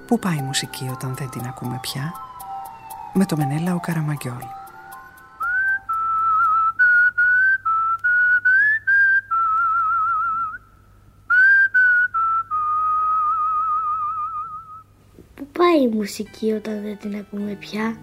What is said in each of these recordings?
Πού πάει η μουσική όταν δεν την ακούμε πια? Με το Μενέλαο Καραμαγκιόλ. Πού πάει η μουσική όταν δεν την ακούμε πια?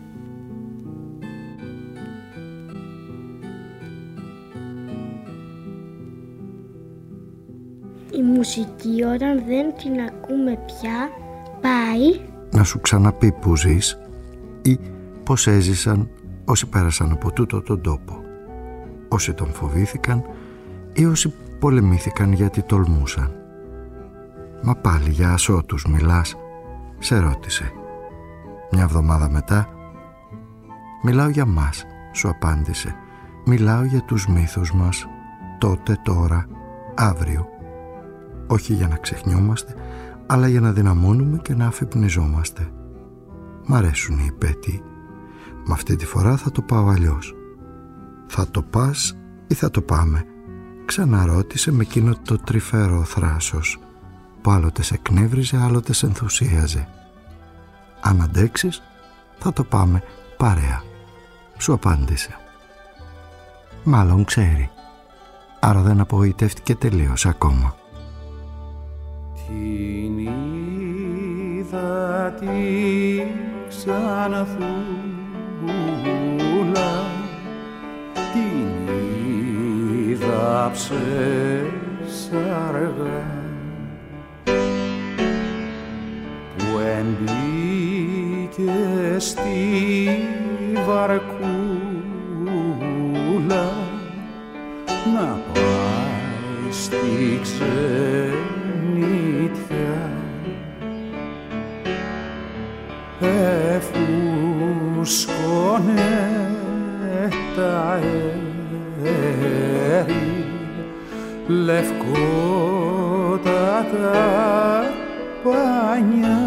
Η μουσική όταν δεν την ακούμε πια πάει να σου ξαναπεί που ζεις ή πως έζησαν όσοι πέρασαν από τούτο τον τόπο, όσοι τον φοβήθηκαν ή όσοι πολεμήθηκαν γιατί τολμούσαν. Μα πάλι για ασώτους μιλάς? Σε ρώτησε. Μια εβδομάδα μετά, μιλάω για μας, σου απάντησε. Μιλάω για τους μύθους μας, τότε, τώρα, αύριο. Όχι για να ξεχνιόμαστε, αλλά για να δυναμώνουμε και να αφυπνιζόμαστε. Μ' αρέσουν οι υπέτειοι. Μα αυτή τη φορά θα το πάω αλλιώς. Θα το πας ή θα το πάμε? Ξαναρώτησε με εκείνο το τρυφερό θράσος που άλλοτε σε εκνεύριζε, άλλοτε σε ενθουσίαζε. Αν αντέξεις, θα το πάμε παρέα, σου απάντησε. Μάλλον ξέρει, άρα δεν απογοητεύτηκε τελείως ακόμα. Την είδα τη Ξανθούλα, την είδα ψεσαργά, που εμπήκε στη βαρκούλα να πάει στη ξενιτιά. Εφούσκωνε τα αέρι, λευκότατα πανιά,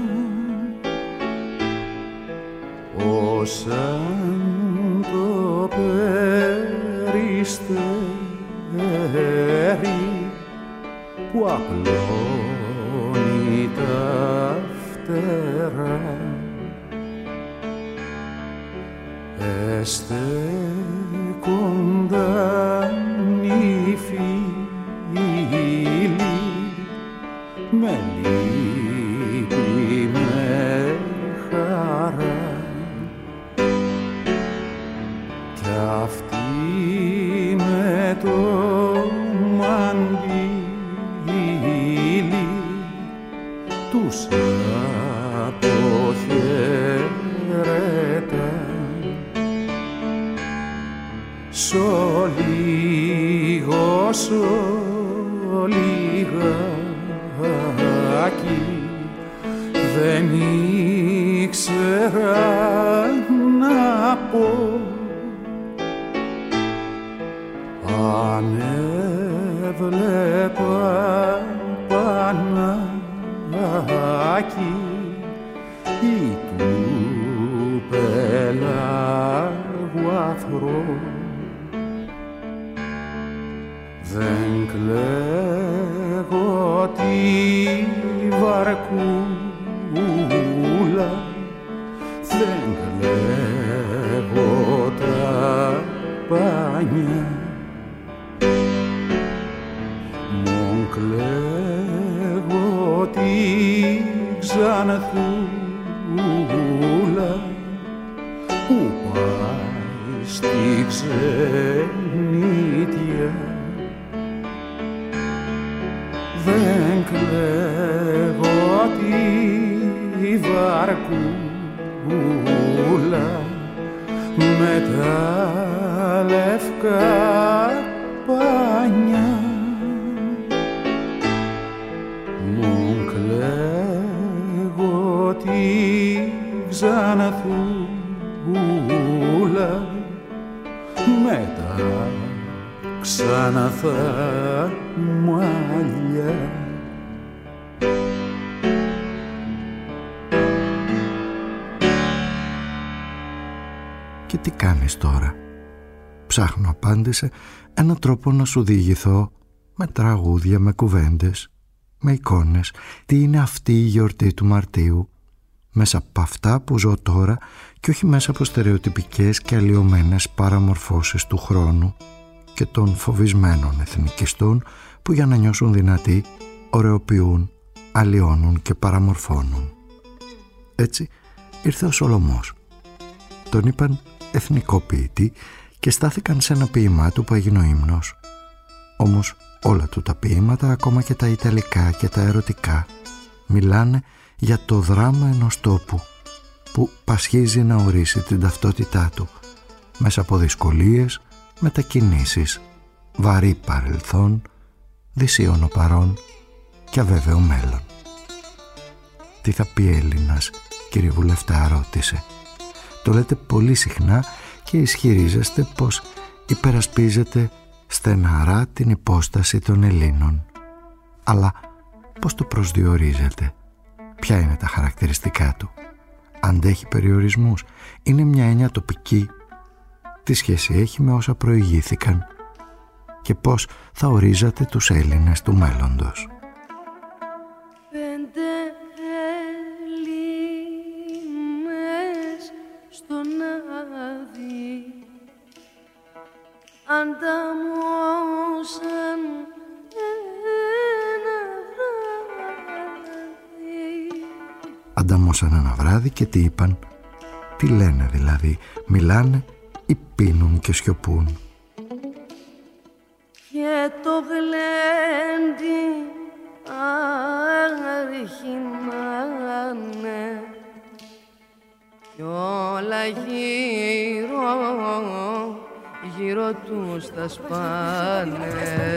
όσαν το περιστέρι που απλώνει τα φτερά. Εστεκόνταν οι φίλοι με λύπη, με χαρά, κι αυτή με το μαντήλι τους αποχαιρετά. Λιγάκι δεν ήξερα να πω, αν έβλεπα Πανάκι ή του πελάγου αφρό. Δεν κλαίγω τη βαρκούλα, δεν κλαίγω τα πανιά, μον κλαίγω τη Ξανθούλα που πάει στη ξενιτιά. Δεν κλαίγω τη βαρκούλα με τα λευκά πανιά, μον κλαίγω τη Ξανθούλα με τα ξαναθά μαλλιά. Και τι κάνεις τώρα? Ψάχνω, απάντησε, έναν τρόπο να σου διηγηθώ με τραγούδια, με κουβέντες. με εικόνες τι είναι αυτή η γιορτή του Μαρτίου, μέσα από αυτά που ζω τώρα και όχι μέσα από στερεοτυπικές και αλλοιωμένες παραμορφώσεις του χρόνου και των φοβισμένων εθνικιστών που για να νιώσουν δυνατοί ωρεοποιούν, αλλοιώνουν και παραμορφώνουν. Έτσι ήρθε ο Σολωμός. Τον είπαν εθνικό ποιητή και στάθηκαν σε ένα ποίημά του που έγινε ο ύμνος. Όμως όλα του τα ποίηματα, ακόμα και τα ιταλικά και τα ερωτικά, μιλάνε για το δράμα ενός τόπου που πασχίζει να ορίσει την ταυτότητά του μέσα από δυσκολίες, μετακινήσεις, βαρύ παρελθόν, δυσίωνο παρόν και αβέβαιο μέλλον. «Τι θα πει Έλληνας, κύριε Βουλευτά?» ρώτησε. Το λέτε πολύ συχνά και ισχυρίζεστε πως υπερασπίζετε στεναρά την υπόσταση των Ελλήνων. Αλλά πώς το προσδιορίζετε? Ποια είναι τα χαρακτηριστικά του? Αντέχει περιορισμούς? Είναι μια έννοια τοπική? Τι σχέση έχει με όσα προηγήθηκαν? Και πώς θα ορίζατε τους Έλληνες του μέλλοντος? Ανταμώσαν ένα βράδυ. Ανταμώσαν ένα βράδυ και τι είπαν? Τι λένε δηλαδή? Μιλάνε ή πίνουν και σιωπούν? Και το γλέντι αρχινάνε κι όλα γύρω τους θα σπάνε.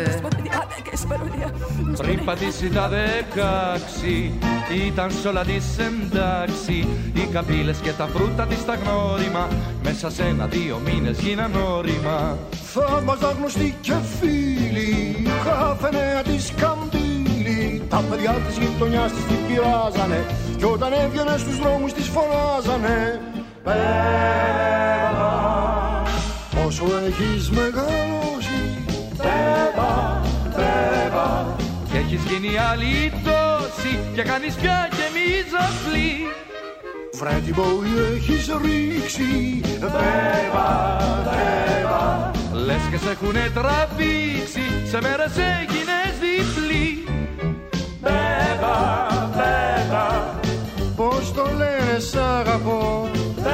Πριν πατήσει τα 16 ήταν σ' όλα της εντάξει. Οι καμπύλες και τα φρούτα της τα γνώριμα μέσα σε 1-2 μήνες γίναν όρημα. Θαύμαζα γνωστοί και φίλοι, κάθε νέα της καμπύλη. Τα παιδιά της γειτονιάς της την πειράζανε κι όταν έβγαινε στους δρόμους της φωνάζανε. Όσο έχεις μεγαλώσει, Πέπα, κι έχεις γίνει άλλη τόση και κάνεις πια και μη ζαφλή. βρε την πόλη έχεις ρίξει. Πέπα, λες και σε έχουνε τραβήξει, σε μέρες έγινες διπλή. Πέπα, Πώς το λένε σ' αγαπώ.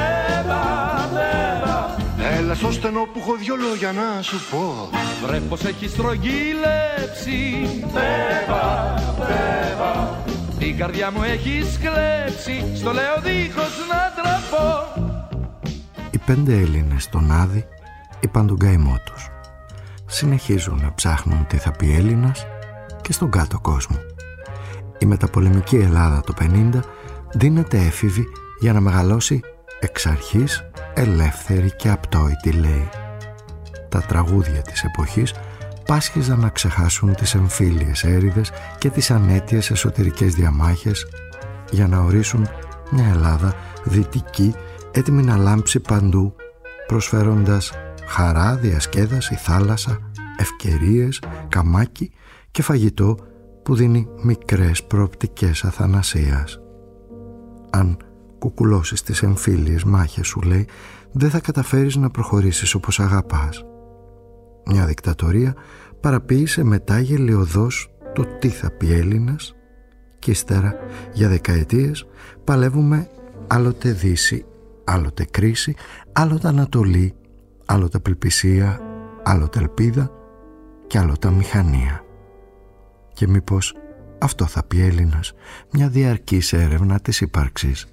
Έλα στο στενό που έχω δυο λόγια να σου πω. βρε πως έχεις στρογγυλέψει. Πέπα, την καρδιά μου έχεις κλέψει, στο λέω δίχως να τραπώ. Οι 5 Έλληνες στον Άδη είπαν τον καημό τους. Συνεχίζουν να ψάχνουν τι θα πει Έλληνας και στον κάτω κόσμο. Η μεταπολεμική Ελλάδα το 50 δίνεται έφηβη για να μεγαλώσει εξ αρχής ελεύθερη και απτόητη, λέει. Τα τραγούδια της εποχής πάσχιζαν να ξεχάσουν τις εμφύλιες έρηδες και τις ανέτειες εσωτερικές διαμάχες για να ορίσουν μια Ελλάδα δυτική έτοιμη να λάμψει παντού, προσφέροντας χαρά, διασκέδαση, θάλασσα, ευκαιρίες, καμάκι και φαγητό που δίνει μικρές προοπτικές αθανασίας. Αν κουκουλώσεις τις εμφύλιες μάχες, σου λέει, δεν θα καταφέρεις να προχωρήσεις όπως αγαπάς. Μια δικτατορία παραποίησε μετά γελιοδός το τι θα πει Έλληνας και ύστερα για δεκαετίες παλεύουμε άλλοτε Δύση, άλλοτε κρίση, άλλοτε Ανατολή, άλλοτε απελπισία, άλλοτε ελπίδα και άλλοτε μηχανία. Και μήπως αυτό θα πει Έλληνας, μια διαρκής έρευνα της ύπαρξης.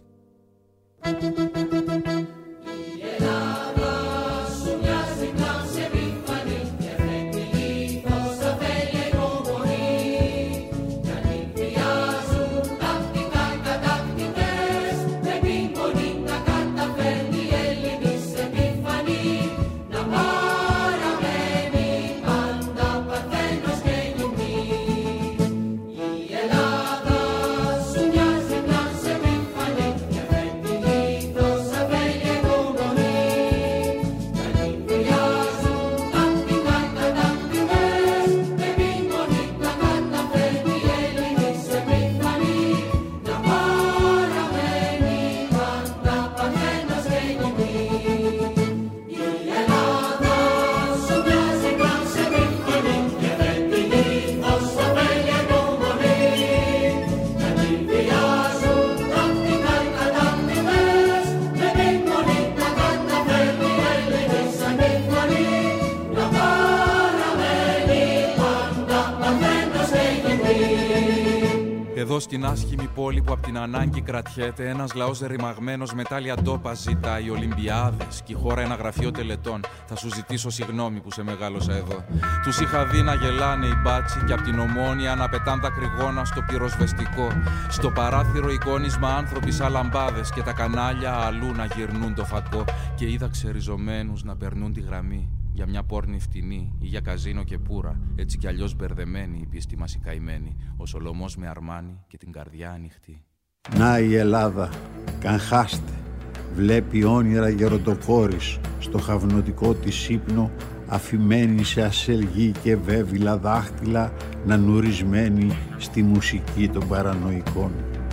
στην άσχημη πόλη που απ' την ανάγκη κρατιέται, ένας λαός ρημαγμένος με τάλια ντόπα ζητάει Ολυμπιάδες και η χώρα ένα γραφείο τελετών. Θα σου ζητήσω συγγνώμη που σε μεγάλωσα εδώ. Τους είχα δει να γελάνε οι μπάτσι και απ' την Ομόνια να πετάν τα κρυγόνα στο πυροσβεστικό. Στο παράθυρο εικόνισμα άνθρωποι σαν λαμπάδες και τα κανάλια αλλού να γυρνούν το φακό. Και είδα ξεριζωμένους να περνούν τη γραμμή για μια πόρνη φτηνή ή για καζίνο και πουρα. Έτσι κι αλλιώς μπερδεμένη η πίστη μας η καημένη. Ο Σολωμός με αρμάνι και την καρδιά ανοιχτή. Να η Ελλάδα, καγχάστε, βλέπει όνειρα γεροντοκόρης στο χαυνωτικό της ύπνο, αφημένη σε ασελγή και βέβυλα δάχτυλα, να νουρισμένη στη μουσική των παρανοϊκών.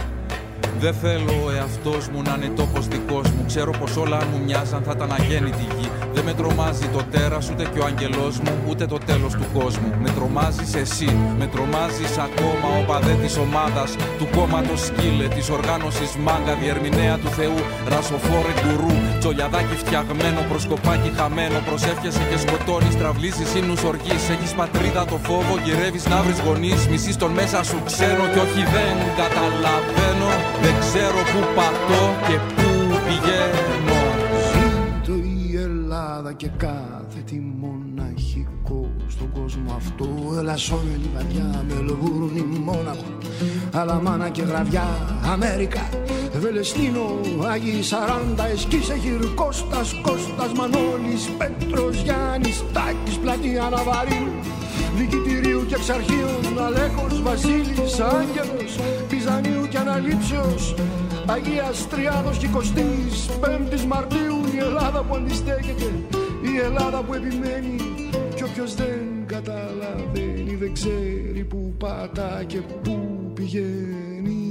Δεν θέλω ο εαυτός μου να είναι τόπος δικός μου. Ξέρω πως όλα αν μου μοιάζαν θα ήταν αγέννητη γη. Δεν με τρομάζει το τέρας ούτε και ο αγγελός μου, ούτε το τέλος του κόσμου. Με τρομάζεις εσύ, με τρομάζεις ακόμα ο παδέ της ομάδας, του κόμματος σκύλε, της οργάνωσης μάγκα, διερμηνέα του Θεού, ρασοφόρε γκουρού. Τσολιαδάκι φτιαγμένο, προσκοπάκι χαμένο. Προσεύχεσαι και σκοτώνεις, τραυλίζεις ύμνους οργής. Έχεις πατρίδα το φόβο, γυρεύεις να βρεις γονείς. Μισείς τον μέσα σου ξέρω κι όχι δεν καταλαβαίνω. Δεν ξέρω πού πατώ και πού πηγαίνω. Ζήτω η Ελλάδα και κάθε τι μοναχικό στον κόσμο αυτό. Ελασσόμενη βαριά, Μελβούρνη, Μόναχο, Αλαμάνα και Γραβιά, Αμέρικα, Βελεστίνο, Άγιοι 40, Εσκής, Εχυρ, Κώστας, Μανώλης, Πέτρος, Γιάννης, Τάκης, Πλατεία, Ναβαρίου, Δικητηρίου και Εξαρχείων, Αλέκος, Βασίλης, Άγγελος, Πυζανίου και Αναλήψεως, Αγίας Τριάδος και 25ης Μαρτίου. Η Ελλάδα που αντιστέκεται, η Ελλάδα που επιμένει, κι όποιος δεν καταλαβαίνει δεν ξέρει που πατά και που πηγαίνει.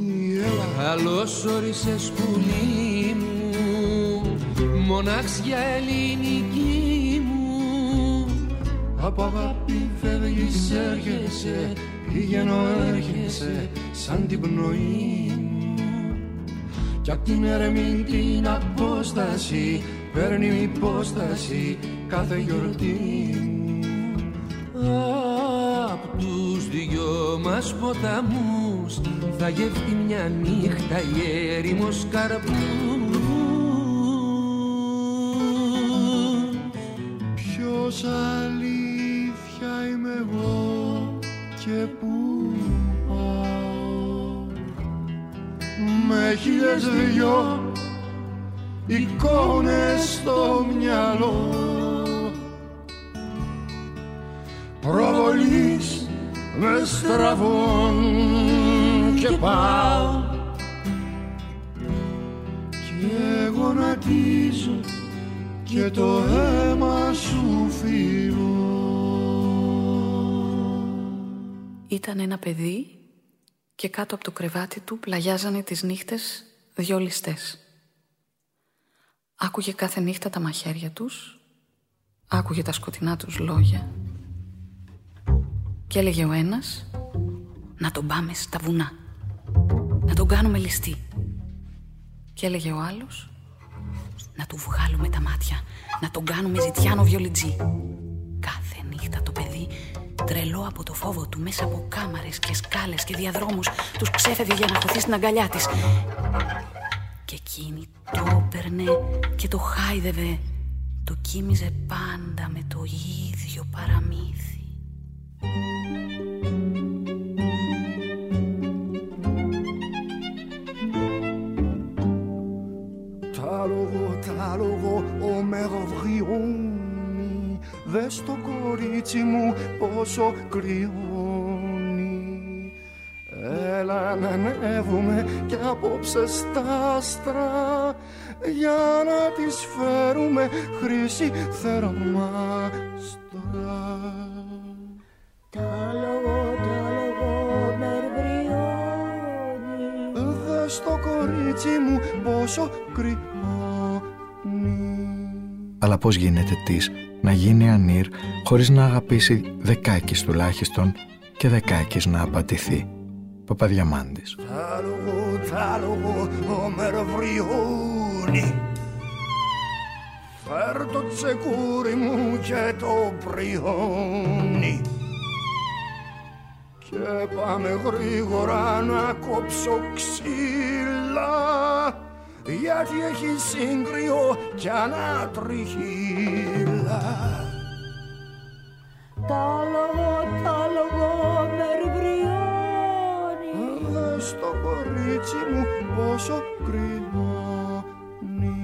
Καλώς όρισες πουλί μου, μοναξιά ελληνική μου. Από αγάπη φεύγεις, έρχεσαι, πηγαίνω έρχεσαι σαν την πνοή μου. Κι απ' την ερεμή την απόσταση παίρνει υπόσταση κάθε γιορτή μου. Απ' τους δυο μας ποταμούς θα γεύτει μια νύχτα η έρημος καρπούς. Ποιος αλήθεια είμαι εγώ και πού πάω, με χίλιες δυο εικόνες στο μυαλό, προβολής με στραβών και πάω και γονατίζω και το αίμα σου φύγω. Ήταν ένα παιδί και κάτω από το κρεβάτι του πλαγιάζανε τις νύχτες δυο ληστές. Άκουγε κάθε νύχτα τα μαχαίρια τους, άκουγε τα σκοτεινά τους λόγια και έλεγε ο ένας: να τον πάμε στα βουνά, να τον κάνουμε ληστή. Και έλεγε ο άλλος: να του βγάλουμε τα μάτια, να τον κάνουμε ζητιάνο βιολιτζή. Κάθε νύχτα το παιδί, τρελό από το φόβο του, μέσα από κάμαρες και σκάλες και διαδρόμους, τους ξέφευγε για να χωθεί στην αγκαλιά της. Και εκείνη το έπαιρνε και το χάιδευε, το κοίμιζε πάντα με το ίδιο παραμύθι. Τα λόγω, ο μεροβριώνει, δες το κορίτσι μου πόσο κρυώνει. Έλα να ανέβουμε κι απόψε στα άστρα, για να της φέρουμε χρυσή θερμάστρα. Τα λόγω μεροβριώνει, δες το κορίτσι μου πόσο κρυώνει. Αλλά πώς γίνεται της να γίνει ανήρ χωρίς να αγαπήσει Δεκάκης τουλάχιστον και Δεκάκης να απατηθεί. Παπαδιαμάντης. Τα λόγω, ο μεροβριώνει, φέρ το τσεκούρι μου και το πριώνει, Και πάμε γρήγορα να κόψω ξύλα, γιατί έχει σύγκριο κι ανατριχύλα. Τα λόγο μερβριώνει. Δες το κορίτσι μου πόσο κρυώνει.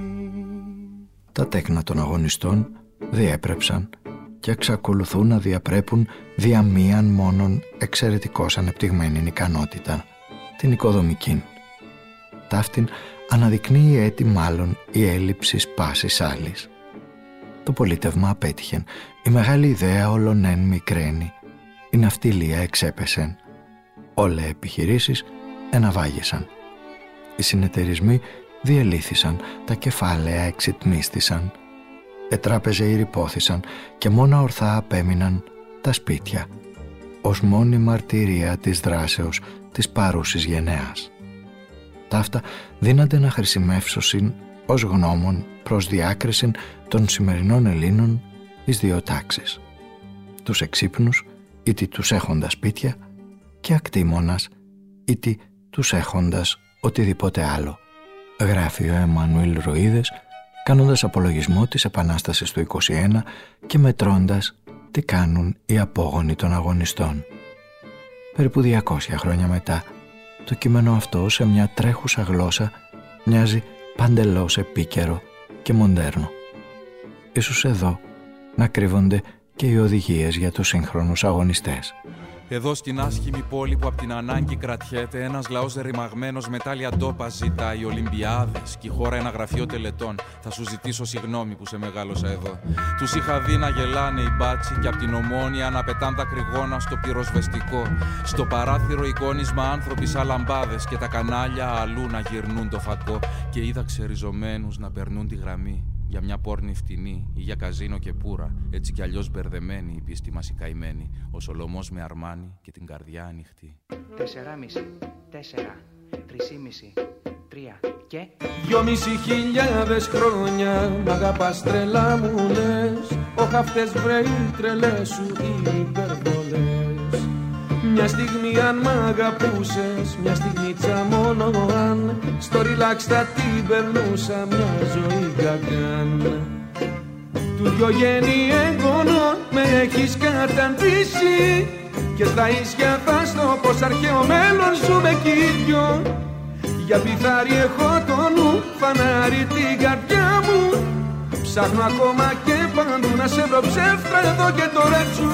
Τα τέκνα των αγωνιστών διέπρεψαν και εξακολουθούν να διαπρέπουν δια μίαν μόνον εξαιρετικώς ανεπτυγμένη ικανότητα, την οικοδομική. Ταύτην αναδεικνύει έτη μάλλον η έλλειψη πάσης άλλης. Το πολίτευμα απέτυχεν, η μεγάλη ιδέα ολονέν μικραίνει, η ναυτιλία εξέπεσεν, όλα οι επιχειρήσεις εναβάγησαν. Οι συνεταιρισμοί διελύθησαν, τα κεφάλαια εξιτμίστησαν, ετράπεζε ηρυπώθησαν και μόνα ορθά απέμειναν τα σπίτια, ως μόνη μαρτυρία της δράσεως της παρούσης γενεάς. Ταύτα δύνανται να χρησιμεύσωσιν ως γνώμων προς διάκρισιν των σημερινών Ελλήνων εις δύο τάξεις. Τους εξύπνους, είτε τους έχοντας σπίτια, και ακτήμονας, είτε τους έχοντας οτιδήποτε άλλο, γράφει ο Εμμανουήλ Ροίδες, κάνοντας απολογισμό της Επανάστασης του 21 και μετρώντας τι κάνουν οι απόγονοι των αγωνιστών. Περίπου 200 χρόνια μετά, το κείμενο αυτό σε μια τρέχουσα γλώσσα μοιάζει παντελώς επίκαιρο και μοντέρνο. Ίσως εδώ να κρύβονται και οι οδηγίες για τους σύγχρονους αγωνιστές. Εδώ στην άσχημη πόλη που απ' την ανάγκη κρατιέται, ένας λαός ρημαγμένος με τάλια ντόπα ζητάει Ολυμπιάδες και η χώρα ένα γραφείο τελετών. Θα σου ζητήσω συγγνώμη που σε μεγάλωσα εδώ. Τους είχα δει να γελάνε οι μπάτσι και απ' την Ομόνια να πετάν τα κρυγόνα στο πυροσβεστικό. Στο παράθυρο εικόνισμα άνθρωποι σαν λαμπάδες και τα κανάλια αλλού να γυρνούν το φακό. Και είδα ξεριζωμένους να περνούν τη γραμμή. Για μια πόρνη φτηνή ή για καζίνο και πουρα, έτσι κι αλλιώς μπερδεμένη η πίστη μας η καημένη, ο Σολομός με αρμάνι και την καρδιά ανοιχτή. 4,5, 4, 3,5, 3 και 2.500 χρόνια μ' αγαπάς τρελά μου λες, όχι αυτές βρέει τρελές σου οι υπερβολές. Μια στιγμή αν μ' αγαπούσες, μια στιγμίτσα μόνο αν στο ριλάξ θα την περνούσα μια ζωή κακάν. Του δυο γέννη εγγονών με έχεις καταντήσει και στα ίσια θα στο πως αρχαίο μέλλον ζούμε κι οι δυο. Για πιθάρι έχω το νου, φανάρι την καρδιά μου, ψάχνω ακόμα και παντού να σε βρω ψεύτρα εδώ και τώρα τσου.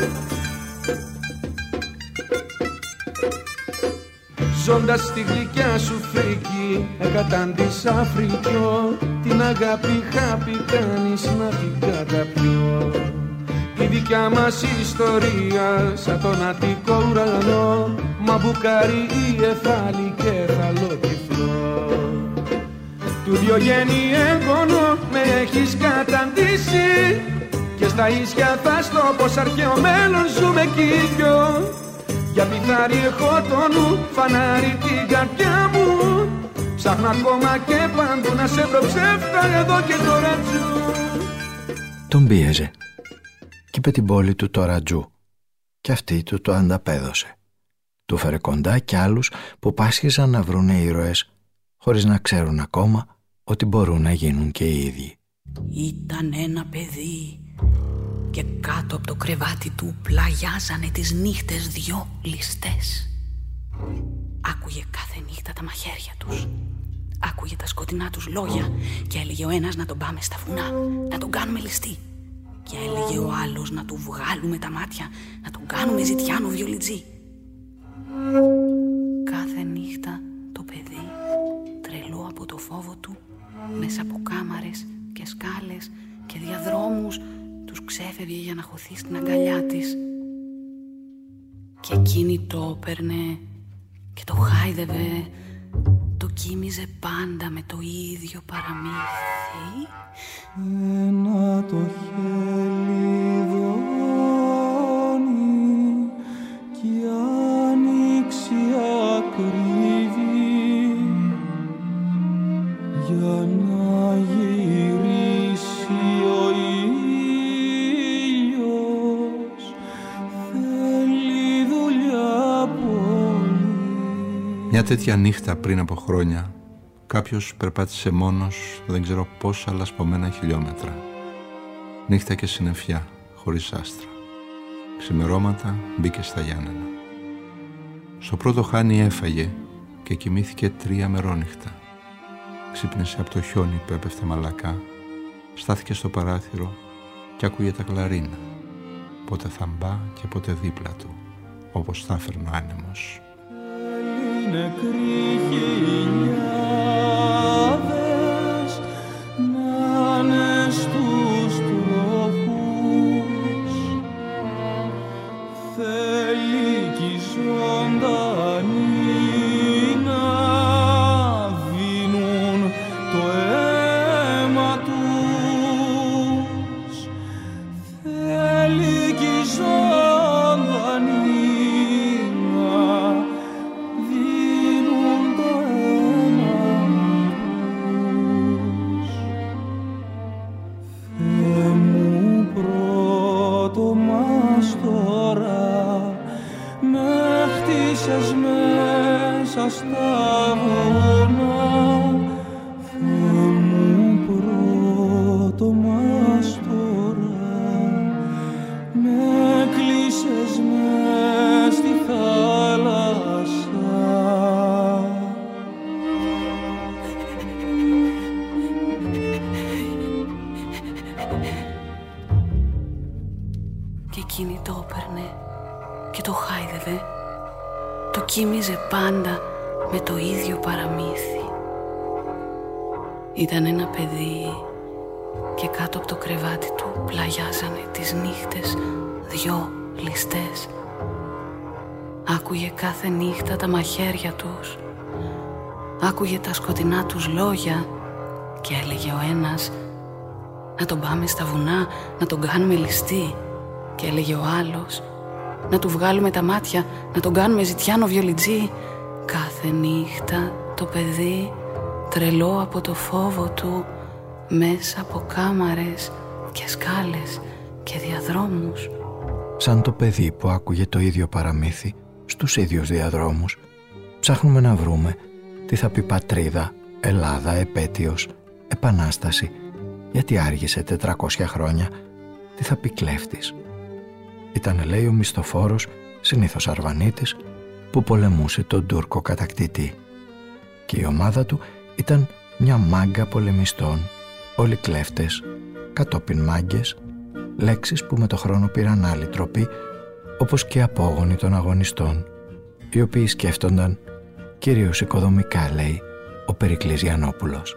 Ζώντας στη γλυκιά σου φρίκη, εκατάντησα φρικιό, την αγάπη χάπη κάνεις να την καταπιώ. Η δικιά μας ιστορία σαν τον Αττικό ουρανό, μα μπουκάρει η εφάλη και θαλό τυφλό. Του δυο γέννη έγγονο με έχεις καταντήσει και στα ίσια θα στο πως αρχαίο μέλλον ζούμε κι οι δυο. Για πιθάρι έχω το νου, φανάρι την καρδιά μου, ψάχνω ακόμα και παντού να σε βρω ψεύτα εδώ και το ρατζού. Τον πίεζε κι είπε την πόλη του το ρατζού κι αυτή του το ανταπέδωσε. Του φέρε κοντά κι άλλους που πάσχιζαν να βρουνε ήρωες χωρίς να ξέρουν ακόμα ότι μπορούν να γίνουν και οι ίδιοι. Ήταν ένα παιδί και κάτω από το κρεβάτι του πλαγιάζανε τις νύχτες δυο ληστές. Άκουγε κάθε νύχτα τα μαχαίρια τους, άκουγε τα σκοτεινά τους λόγια και έλεγε ο ένας να τον πάμε στα βουνά, να τον κάνουμε ληστή. Και έλεγε ο άλλος να του βγάλουμε τα μάτια, να τον κάνουμε ζητιάνο βιολιτζή. Κάθε νύχτα το παιδί, τρελό από το φόβο του, μέσα από κάμαρες και σκάλες και διαδρόμους, τους ξέφευγε για να χωθεί στην αγκαλιά της. Και εκείνη το έπαιρνε και το χάιδευε, το κοίμιζε πάντα με το ίδιο παραμύθι. Ένα το χέλιδονι κι άνοιξη ακρίβει για να γυρίσει ο ήλιος. Θέλει δουλειά Μια τέτοια νύχτα πριν από χρόνια κάποιος περπάτησε μόνος δεν ξέρω πόσα λασπωμένα χιλιόμετρα. Νύχτα και συννεφιά, χωρίς άστρα. Ξημερώματα μπήκε στα Γιάννενα. Στο πρώτο χάνι έφαγε και κοιμήθηκε 3 μερόνυχτα. Ξύπνησε από το χιόνι που έπεφτε μαλακά, στάθηκε στο παράθυρο και άκουγε τα κλαρίνα. Πότε θα μπα και πότε δίπλα του, όπως θα έφερνε ο άνεμος. Νεκροί χιλιάδες να είναι στους τροχούς, θέλει κι οι ζωντανοί να δίνουν το αίμα τους, θέλει κι οι ζωντανοί μέσα στα βουνά, Θεέ μου πρώτο μας τώρα, με κλείσες μες στη θάλασσα. Και εκείνη το έπαιρνε και το χάιδευε. Το κοίμιζε πάντα με το ίδιο παραμύθι. Ήταν ένα παιδί και κάτω από το κρεβάτι του πλαγιάζανε τις νύχτες 2 ληστές. Άκουγε κάθε νύχτα τα μαχαίρια τους, άκουγε τα σκοτεινά τους λόγια και έλεγε ο ένας να τον πάμε στα βουνά, να τον κάνουμε ληστή, και έλεγε ο άλλος να του βγάλουμε τα μάτια, να τον κάνουμε ζητιάνο βιολιτζή. Κάθε νύχτα το παιδί, τρελό από το φόβο του, μέσα από κάμαρες και σκάλες και διαδρόμους. Σαν το παιδί που άκουγε το ίδιο παραμύθι στους ίδιους διαδρόμους, ψάχνουμε να βρούμε τι θα πει πατρίδα, Ελλάδα, επέτειος, επανάσταση, γιατί άργησε 400 χρόνια, τι θα πει κλέφτης. Ήτανε, λέει, ο μισθοφόρος, συνήθως Αρβανίτης, που πολεμούσε τον Τούρκο κατακτητή. Και η ομάδα του ήταν μια μάγκα πολεμιστών, όλοι κλέφτες, κατόπιν μάγκες, λέξεις που με το χρόνο πήραν άλλη τροπή, όπως και απόγονοι των αγωνιστών, οι οποίοι σκέφτονταν κυρίως οικοδομικά, λέει ο Περικλής Γιαννόπουλος.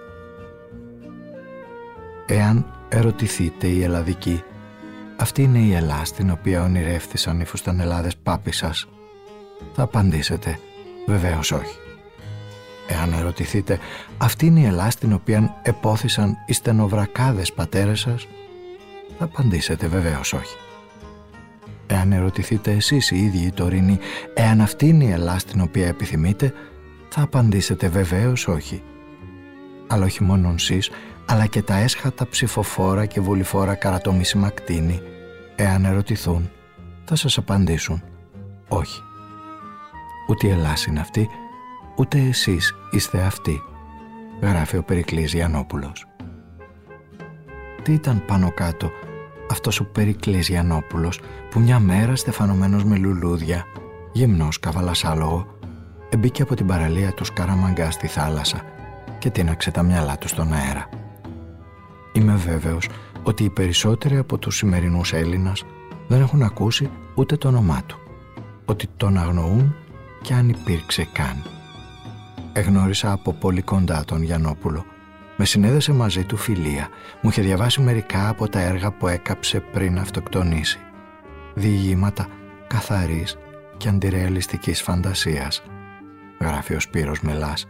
Εάν ερωτηθείτε οι Ελλαδικοί, αυτή είναι η Ελλάδα στην οποία ονειρεύθησαν οι φουστανελάδες πάπισσας, θα απαντήσετε βεβαίως όχι. Εάν ερωτηθείτε, αυτή είναι η Ελλάδα στην οποία επόθησαν οι στενοβρακάδες πατέρες σας, θα απαντήσετε βεβαίως όχι. Εάν ερωτηθείτε εσείς οι ίδιοι οι τωρινοί, εάν αυτή είναι η Ελλάδα στην οποία επιθυμείτε, θα απαντήσετε βεβαίως όχι. Αλλά όχι μόνο εσείς, αλλά και τα έσχατα ψηφοφόρα και βουληφόρα καρατομήσιμα κτίνη, εάν ερωτηθούν, θα σας απαντήσουν όχι. Ούτε η Ελλάδα είναι αυτή, ούτε εσείς είστε αυτοί, γράφει ο Περικλής Γιαννόπουλος. Τι ήταν πάνω κάτω αυτός ο Περικλής Γιαννόπουλος που μια μέρα, στεφανωμένος με λουλούδια, γυμνός καβαλασάλογο, εμπήκε από την παραλία του Σκαραμαγκά στη θάλασσα και τίναξε τα μυαλά του στον αέρα. Είμαι βέβαιος ότι οι περισσότεροι από τους σημερινούς Έλληνας δεν έχουν ακούσει ούτε το όνομά του, ότι τον αγνοούν κι αν υπήρξε καν. Εγνώρισα από πολύ κοντά τον Γιαννόπουλο. Με συνέδεσε μαζί του φιλία. Μου είχε διαβάσει μερικά από τα έργα που έκαψε πριν αυτοκτονήσει. Διηγήματα καθαρής και αντιρεαλιστικής φαντασίας, γράφει ο Σπύρος Μελάς.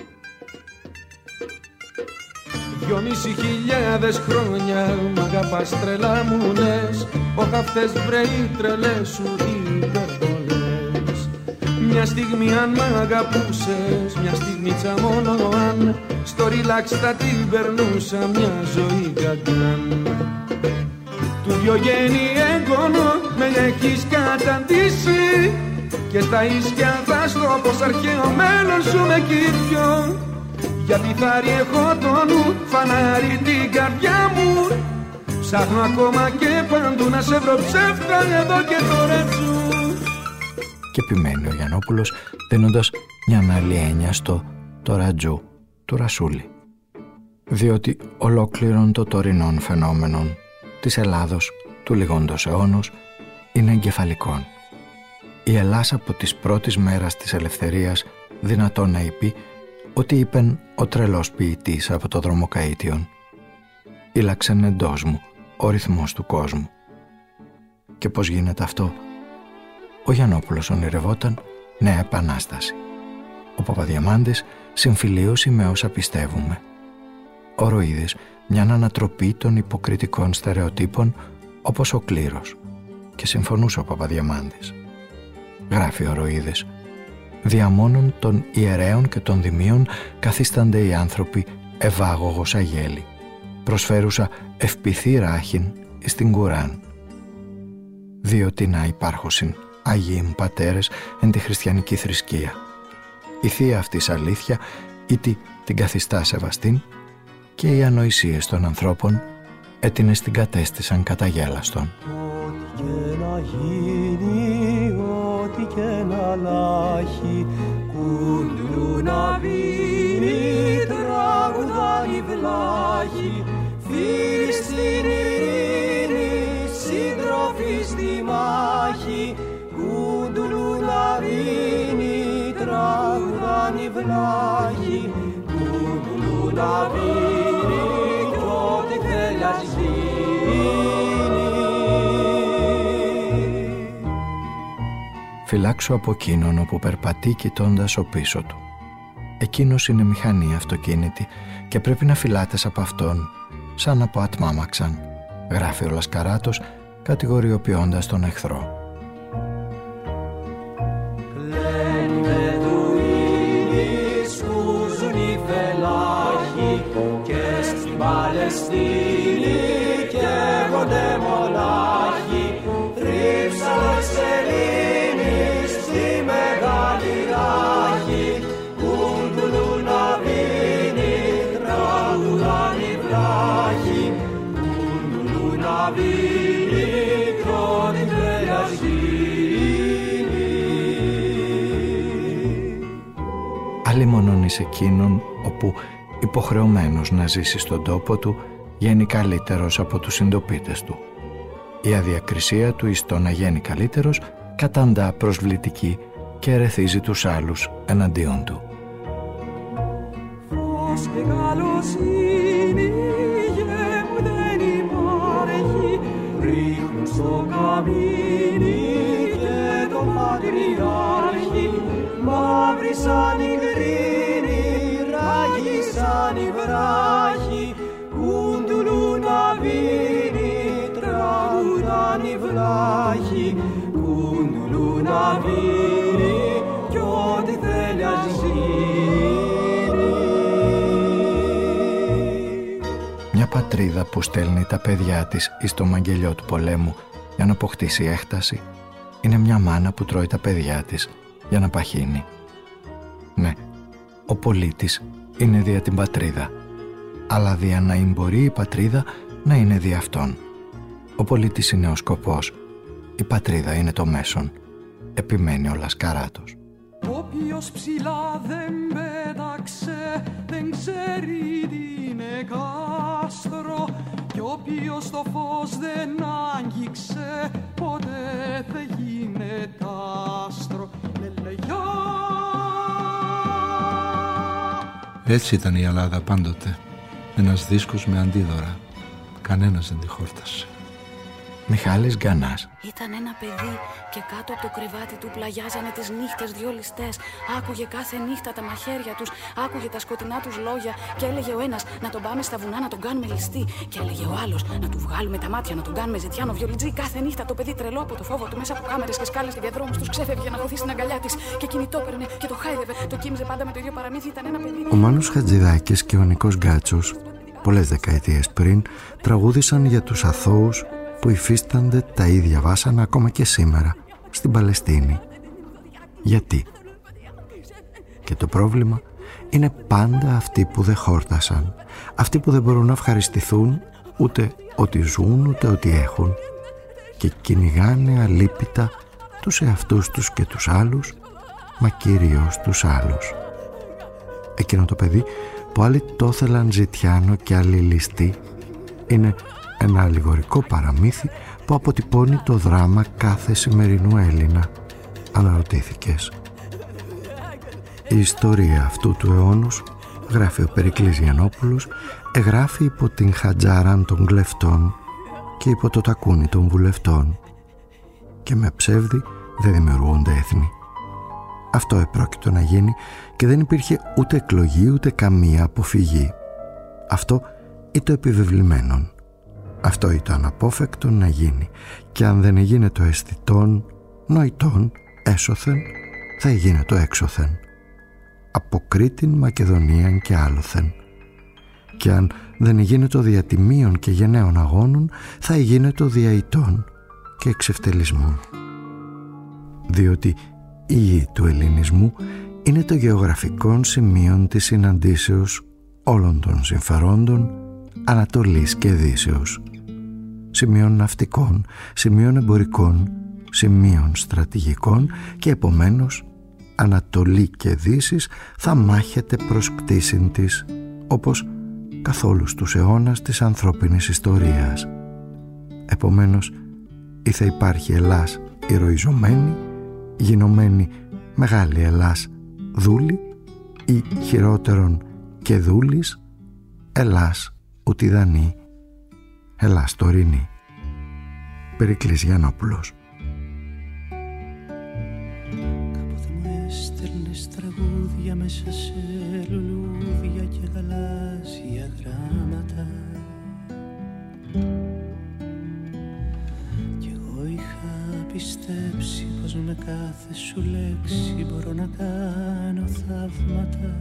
2.500 χρόνια μ' αγαπάς τρελά μου λες, όχι αυτές βρέει τρελές σου υπερβολές. Μια στιγμή αν μ' αγαπούσες, μια στιγμίτσα μόνο αν, στο ρίλαξ θα την περνούσα μια ζωή καγκάν. Του Διογέννη έγγονο με έχεις καταντήσει και στα ίσια θα στο πως αρχαίο μέλλον ζούμε κι οι δυο. Γιατί θα ριέχω το νου, φανάρι την καρδιά μου. Ψάχνω ακόμα και παντού να σε βρω ψεύτα εδώ και τώρα σου. Και επιμένει ο Γιαννόπουλος δίνοντας μια άλλη έννοια στο το ρατζού του Ρασούλη. Διότι ολόκληρον το τωρινών φαινόμενων της Ελλάδος του λιγόντος αιώνος είναι εγκεφαλικών. Η Ελλάς από τις πρώτης μέρας της ελευθερίας δυνατόν να είπε ότι είπεν ο τρελός ποιητής από το δρομοκαΐτιον. Ήλαξεν εντός μου ο ρυθμός του κόσμου. Και πώς γίνεται αυτό? Ο Γιαννόπουλος ονειρευόταν νέα επανάσταση. Ο Παπαδιαμάντης συμφιλίωση με όσα πιστεύουμε. Ο Ροίδης μια ανατροπή των υποκριτικών στερεοτύπων όπως ο κλήρος. Και συμφωνούσε ο Παπαδιαμάντης. Γράφει ο Ροίδης: «Δια μόνον των ιερέων και των δημίων καθίστανται οι άνθρωποι ευάγωγος αγέλη, προσφέρουσα ευπηθή ράχην εις την Κουράν. Διότι να υπάρχουσιν Αγίοι πατέρες εν τη χριστιανική θρησκεία. Η θεία αυτής αλήθεια ήτι την καθιστά σεβαστήν και οι ανοησίες των ανθρώπων έτινες την κατέστησαν καταγέλαστον». Ό,τι και να γίνει, ό,τι και να λάχει, κούντου να βίνει, τραγουδάνει βλάχη, φίλοι στην ειρήνη, σύντροφοι στη μάχη, κούντου να βίνει, τραγουδάνει βλάχη, κούντου να βίνει, κι ό,τι θέλει ας γίνει. Φυλάξω από εκείνον όπου περπατεί κοιτώντας ο πίσω του. Εκείνος είναι μηχανή αυτοκίνητη και πρέπει να φυλάτες από αυτόν σαν από ατμάμαξαν, γράφει ο Λασκαράτος κατηγοριοποιώντας τον εχθρό. Κλαίνει Μπεδουίνοι, σκούζουν οι φελάχοι και στην Παλαιστίνη καίγονται μονάχοι, θρύψαν σελήνη στη μεγάλη ράχη, κούντουλου να βίνει, τραγουδάνει βλάχη, κούντουλου να βίνει, κι ό,τι θέλει ας γίνει. Άλλη μόνον εις εκείνον όπου υποχρεωμένος να ζήσει στον τόπο του γίνει καλύτερος από τους συντοπίτες του. Η αδιακρισία του εις το να γίνει καλύτερος καταντά προσβλητική και ερεθίζει τους άλλους εναντίον του. Φως και καλοσύνη γε μου δεν υπάρχει, ρίχνουν στο καμίνι και το πατριάρχη, μαύρη σαν η κρίνη, ράγη σαν η βράχη, κούντουλου να βίνει, τραγουδάνει βλάχη, κούντουλου να βίνει, κι ό,τι θέλει ας γίνει. Μια πατρίδα που στέλνει τα παιδιά της εις το μαγγελιό του πολέμου για να αποκτήσει έκταση είναι μια μάνα που τρώει τα παιδιά της για να παχύνει. Ναι, ο πολίτης είναι δια την πατρίδα, αλλά δια να μπορεί η πατρίδα να είναι δια αυτόν. Ο πολίτης είναι ο σκοπός, η πατρίδα είναι το μέσον, επιμένει ο Λασκαράτος. Όποιος ψηλά δεν πέταξε δεν ξέρει τι είναι κάστρο, κι όποιος το φως δεν άγγιξε ποτέ δεν γίνεται άστρο. Λελεγιά. Έτσι ήταν η Ελλάδα πάντοτε. Ένας δίσκος με αντίδωρα. Κανένας δεν τη χόρτασε. Μιχάλης Γκανάς. Ήταν ένα παιδί και κάτω από το κρεβάτι του πλαγιάζανε τις νύχτες δυο ληστές. Άκουγε κάθε νύχτα τα μαχαίρια τους, άκουγε τα σκοτεινά τους λόγια και έλεγε ο ένας να τον πάμε στα βουνά να τον κάνουμε ληστή. Και έλεγε ο άλλος να του βγάλουμε τα μάτια, να τον κάνουμε ζητιάνο βιολιτζή. Κάθε νύχτα το παιδί τρελό από το φόβο του μέσα από κάμερες και σκάλες και διαδρόμους τους ξέφευγε να χωθεί στην αγκαλιά της και κινητό παίρνε και το χάιδευε. Το κοίμιζε πάντα με το ίδιο παραμύθι. Ήταν ένα παιδί. Ο Μάνος Χατζηδάκης και ο Νικός Γκάτσος πολλές δεκαετίες πριν τραγούδησαν για τους αθώους που υφίστανται τα ίδια βάσανα ακόμα και σήμερα στην Παλαιστίνη. Γιατί? Και το πρόβλημα είναι πάντα αυτοί που δεν χόρτασαν, αυτοί που δεν μπορούν να ευχαριστηθούν ούτε ότι ζουν ούτε ότι έχουν και κυνηγάνε αλίπητα τους εαυτούς τους και τους άλλους, μα κυρίως τους άλλους. Εκείνο το παιδί που άλλοι το ήθελαν ζητιάνο και άλλοι ληστή είναι ένα αλληγορικό παραμύθι που αποτυπώνει το δράμα κάθε σημερινού Έλληνα. Αναρωτήθηκες? Η ιστορία αυτού του αιώνους, γράφει ο Περικλής Γιαννόπουλος, εγγράφει υπό την χατζάραν των κλεφτών και υπό το τακούνι των βουλευτών. Και με ψεύδι δεν δημιουργούνται έθνη. Αυτό επρόκειτο να γίνει και δεν υπήρχε ούτε εκλογή ούτε καμία αποφυγή. Αυτό ή το επιβεβλημένον. Αυτό ή το αναπόφευκτον να γίνει. Και αν δεν έγινε το αισθητόν, νοητόν, έσωθεν, θα έγινε το έξωθεν. Από Κρήτην, Μακεδονίαν και άλλοθεν. Και αν δεν έγινε το διατιμίων και γενναίων αγώνων, θα έγινε το διαητών και εξευτελισμών. Διότι η γη του ελληνισμού είναι το γεωγραφικό σημείο της συναντήσεως όλων των συμφερόντων Ανατολής και Δύσεως, σημείων ναυτικών, σημείων εμπορικών, σημείων στρατηγικών και επομένως Ανατολή και Δύσης θα μάχεται προς κτήσιν της, όπως καθόλου στους αιώνας της ανθρώπινης ιστορίας. Επομένως ή θα υπάρχει Ελλάς ηρωιζωμένη, γινωμένη μεγάλη Ελλάς δούλη, ή χειρότερον και δούλης Ελλάς ουτιδανή, Ελλάς τωρινή. Περικλής Γιαννόπουλος. Κάποτε μου έστελνες τραγούδια μέσα σε λουλούδια και γαλάζια γράμματα, κι εγώ είχα πιστέψει πως με κάθε σου λέξη μπορώ να κάνω θαύματα.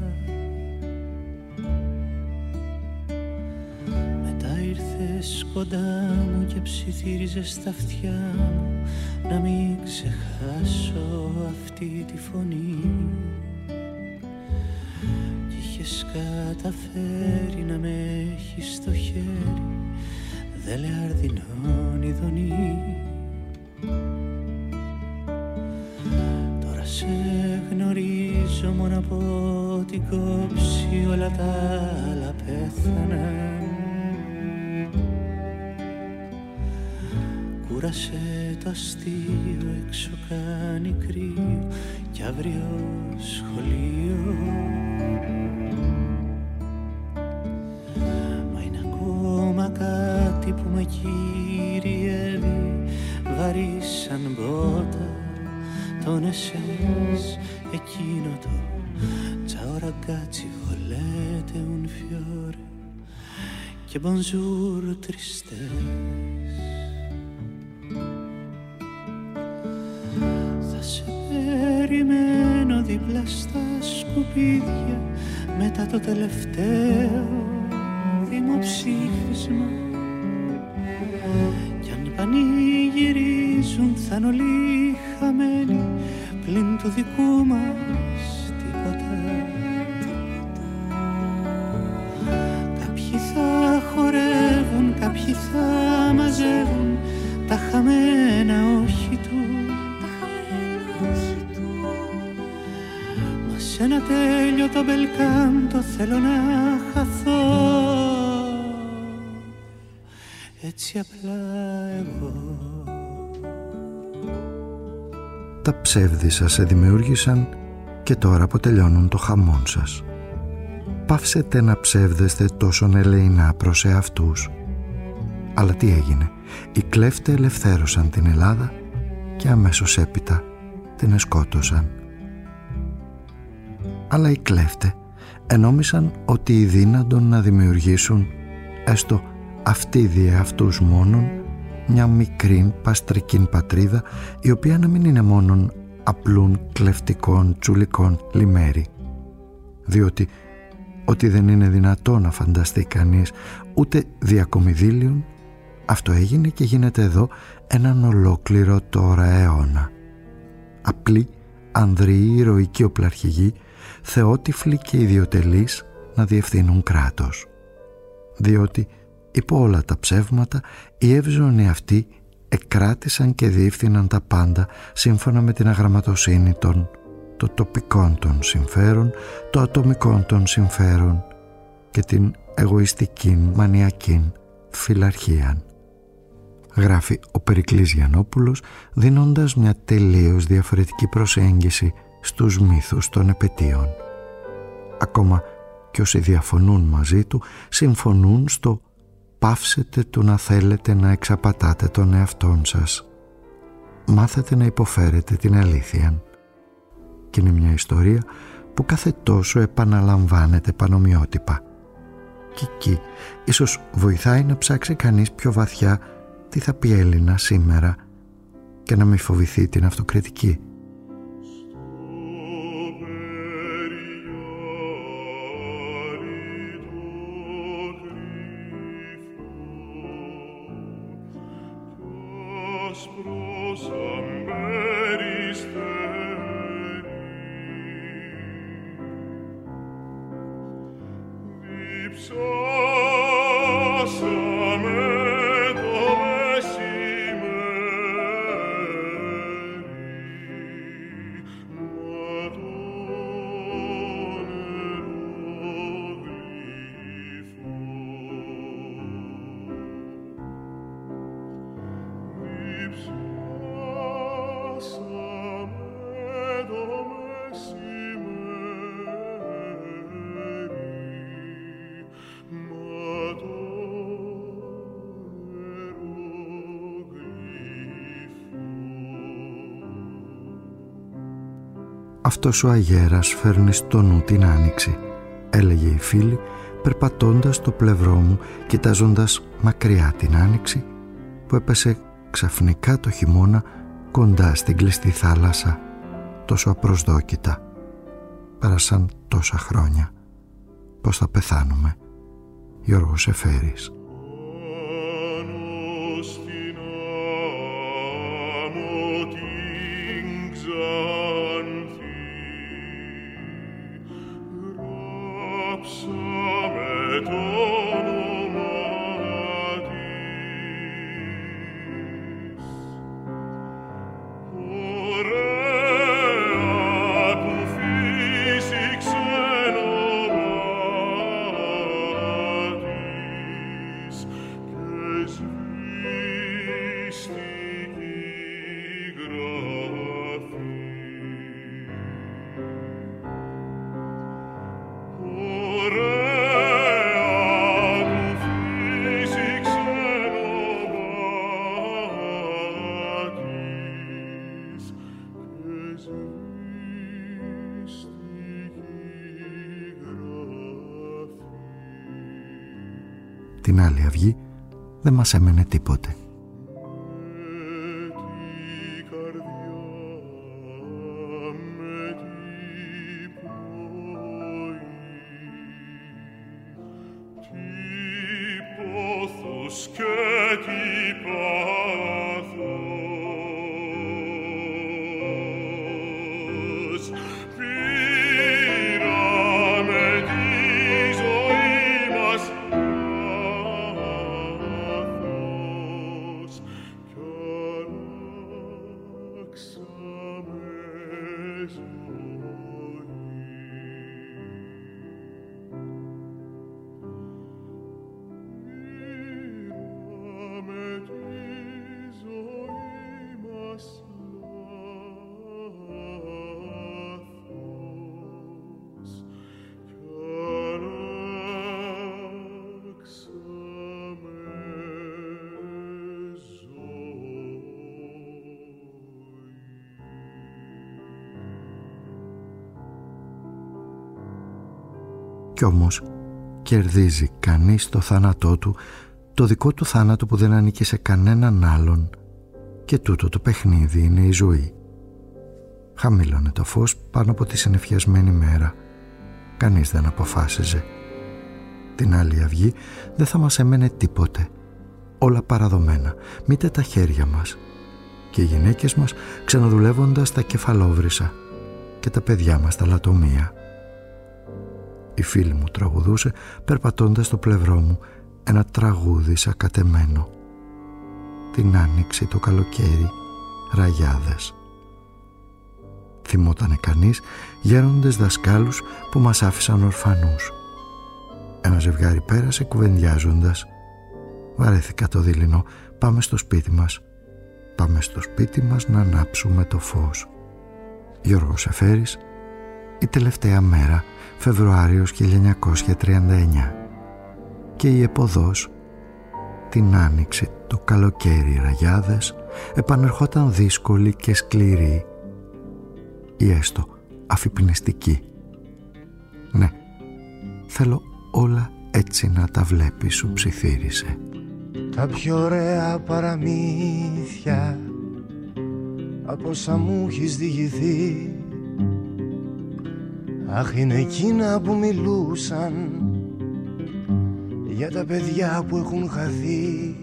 Μετά ήρθες κοντά μου και ψιθύριζες στα αυτιά μου να μην ξεχάσω αυτή τη φωνή, κι είχες καταφέρει να με έχεις στο χέρι δελεαρδινών ειδονή. Τώρα σε γνωρίζω μόνο από την κόψη, όλα τα άλλα πέθαναν. Κούρασε το αστείο, έξω κάνει κρύο κι αύριο σχολείο. Μα είναι ακόμα κάτι που με κυριεύει, βαρύ σαν μπότα, τον εσές εκείνο το ciao ragazzi volete un fiore και bonjour tristesse. Θα σε περιμένω δίπλα στα σκουπίδια μετά το τελευταίο δημοψήφισμα, κι αν πανηγυρίζουν θα είναι όλοι χαμένοι πλην του δικού μας τίποτα. Κάποιοι θα χορεύουν, κάποιοι θα μαζεύουν τα χαμένα όχι του. Μα σε ένα τέλειο το μπελκάντο θέλω να χαθώ, έτσι απλά εγώ. Τα ψεύδη σας σε δημιούργησαν και τώρα αποτελειώνουν το χαμόν σας. Πάυσετε να ψεύδεστε τόσον ελεεινά προς εαυτούς. Αλλά τι έγινε? Οι κλέφτε ελευθέρωσαν την Ελλάδα και αμέσως έπειτα την εσκότωσαν. Αλλά οι κλέφτε ενόμισαν ότι οι δύνατον να δημιουργήσουν έστω αυτοί δι' αυτούς μόνον μια μικρή παστρικήν πατρίδα, η οποία να μην είναι μόνον απλούν κλεφτικών τσουλικών λιμέρι, διότι ότι δεν είναι δυνατό να φανταστεί κανείς ούτε διακομιδήλιον, αυτό έγινε και γίνεται εδώ έναν ολόκληρο τώρα αιώνα. Απλή ανδροί ηρωικοί οπλαρχηγοί, θεότυφλοι και ιδιοτελείς να διευθύνουν κράτος. Διότι υπό όλα τα ψεύματα οι εύζωνοι αυτοί εκράτησαν και διεύθυναν τα πάντα σύμφωνα με την αγραμματοσύνη των τοπικών των συμφέρων, το ατομικών των συμφέρων και την εγωιστική μανιακή φιλαρχία. Γράφει ο Περικλής Γιαννόπουλος, δίνοντας μια τελείως διαφορετική προσέγγιση στους μύθους των επετείων. Ακόμα και όσοι διαφωνούν μαζί του, συμφωνούν στο «πάυσετε του να θέλετε να εξαπατάτε τον εαυτόν σας. Μάθετε να υποφέρετε την αλήθεια». Και είναι μια ιστορία που κάθε τόσο επαναλαμβάνεται πανομοιότυπα. Και εκεί ίσως βοηθάει να ψάξει κανείς πιο βαθιά τι θα πει Έλληνα σήμερα και να μην φοβηθεί την αυτοκριτική. «Αυτός ο αγέρας φέρνει στο νου την άνοιξη», έλεγε η φίλη, περπατώντας στο πλευρό μου, κοιτάζοντας μακριά την άνοιξη που έπεσε ξαφνικά το χειμώνα κοντά στην κλειστή θάλασσα, τόσο απροσδόκητα. Πέρασαν τόσα χρόνια. Πώς θα πεθάνουμε. Γιώργος Εφέρης. Την άλλη αυγή δεν μας έμενε τίποτε. Κι όμως κερδίζει κανείς το θάνατό του, το δικό του θάνατο που δεν ανήκει σε κανέναν άλλον, και τούτο το παιχνίδι είναι η ζωή. Χαμήλωνε το φως πάνω από τη συννεφιασμένη μέρα. Κανείς δεν αποφάσιζε. Την άλλη αυγή δεν θα μας έμενε τίποτε. Όλα παραδομένα, μήτε τα χέρια μας. Και οι γυναίκες μας ξαναδουλεύοντας τα κεφαλόβρυσα, και τα παιδιά μας στα λατομεία. Η φίλη μου τραγουδούσε περπατώντας στο πλευρό μου ένα τραγούδι σακατεμένο. Την άνοιξη το καλοκαίρι, ραγιάδες. Θυμότανε κανείς γέροντες δασκάλους που μας άφησαν ορφανούς. Ένα ζευγάρι πέρασε κουβεντιάζοντας. Βαρέθηκα το δειλινό, πάμε στο σπίτι μας. Πάμε στο σπίτι μας να ανάψουμε το φως. Γιώργος Εφέρης, η τελευταία μέρα, Φεβρουάριος 1939. Και η εποδός, την άνοιξη, το καλοκαίρι, ραγιάδες, επανερχόταν δύσκολη και σκληρή ή έστω αφυπνιστική. Ναι, θέλω όλα έτσι να τα βλέπεις, σου ψιθύρισε. Τα πιο ωραία παραμύθια από όσα μου έχεις διηγηθεί, αχ, είναι εκείνα που μιλούσαν για τα παιδιά που έχουν χαθεί.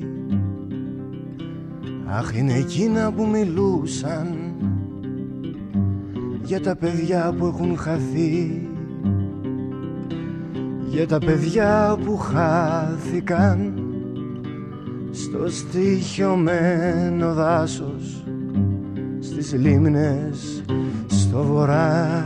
Αχ, είναι εκείνα που μιλούσαν για τα παιδιά που έχουν χαθεί, για τα παιδιά που χάθηκαν στο στοιχειωμένο δάσος, στις λίμνες στο βορρά,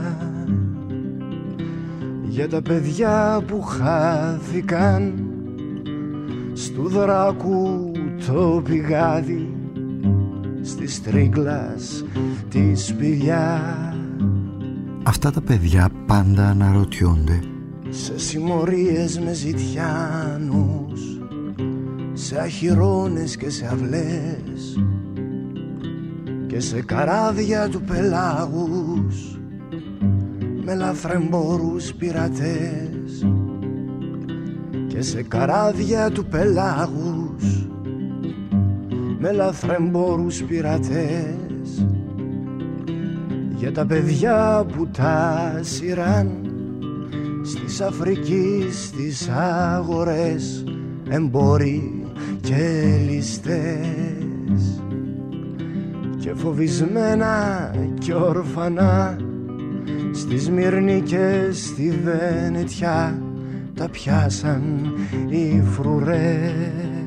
για τα παιδιά που χάθηκαν στου δράκου το πηγάδι, στις τρίγκλας τη σπηλιά. Αυτά τα παιδιά πάντα αναρωτιούνται σε συμμορίες με ζητιάνους, σε αχυρώνες και σε αυλές και σε καράβια του πελάγους, με λαθρεμπόρους πειρατές και σε καράβια του πελάγους, με λαθρεμπόρους πειρατές, για τα παιδιά που τα σειράν στις Αφρικής στις αγορές, εμπόροι και ληστές, και φοβισμένα και ορφανά στη Σμύρνη και στη Βενετιά τα πιάσαν οι φρουρές.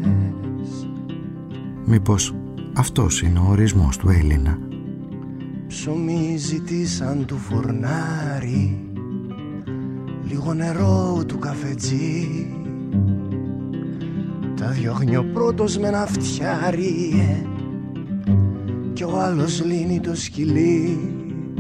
Μήπως αυτός είναι ο ορισμός του Έλληνα? Ψωμί ζητήσαν του φουρνάρι, λίγο νερό του καφετζή, τα διώχνει ο πρώτος με ένα φτιάρι κι ο άλλος λύνει το σκυλί.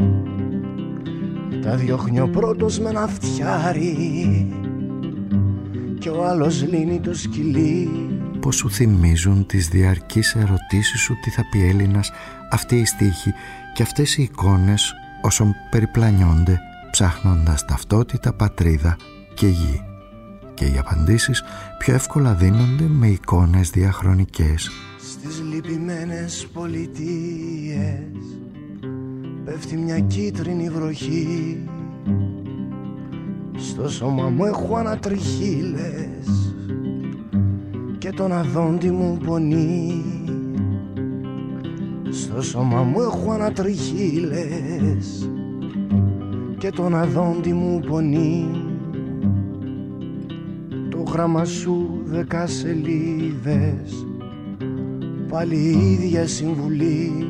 Τα διώχνει ο πρώτος με ένα φτιάρι κι ο άλλος λύνει το σκυλί. Πως σου θυμίζουν τις διαρκείς ερωτήσεις σου τι θα πει Έλληνας αυτοί οι στίχοι και αυτές οι εικόνες όσων περιπλανιόνται ψάχνοντας ταυτότητα, πατρίδα και γη. Και οι απαντήσεις πιο εύκολα δίνονται με εικόνες διαχρονικές. Στις λυπημένες πολιτείες πέφτει μια κίτρινη βροχή, στο σώμα μου έχω ανατριχύλες και τον αδόντι μου πονεί. Στο σώμα μου έχω ανατριχύλες και τον αδόντι μου πονεί. Το γράμμα σου 10 σελίδες, πάλι η ίδια συμβουλή.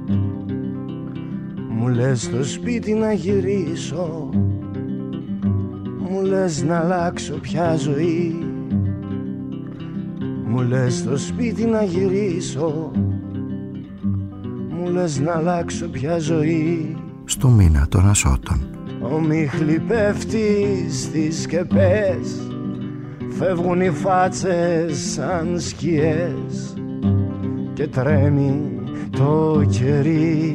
Μου λες στο σπίτι να γυρίσω, μου λες να αλλάξω πια ζωή. Μου λες στο σπίτι να γυρίσω, μου λες να αλλάξω πια ζωή. Στο μήνα των Ασώτων ο μίχλη πέφτει στις σκεπές, φεύγουν οι φάτσες σαν σκιές και τρέμει το κερί.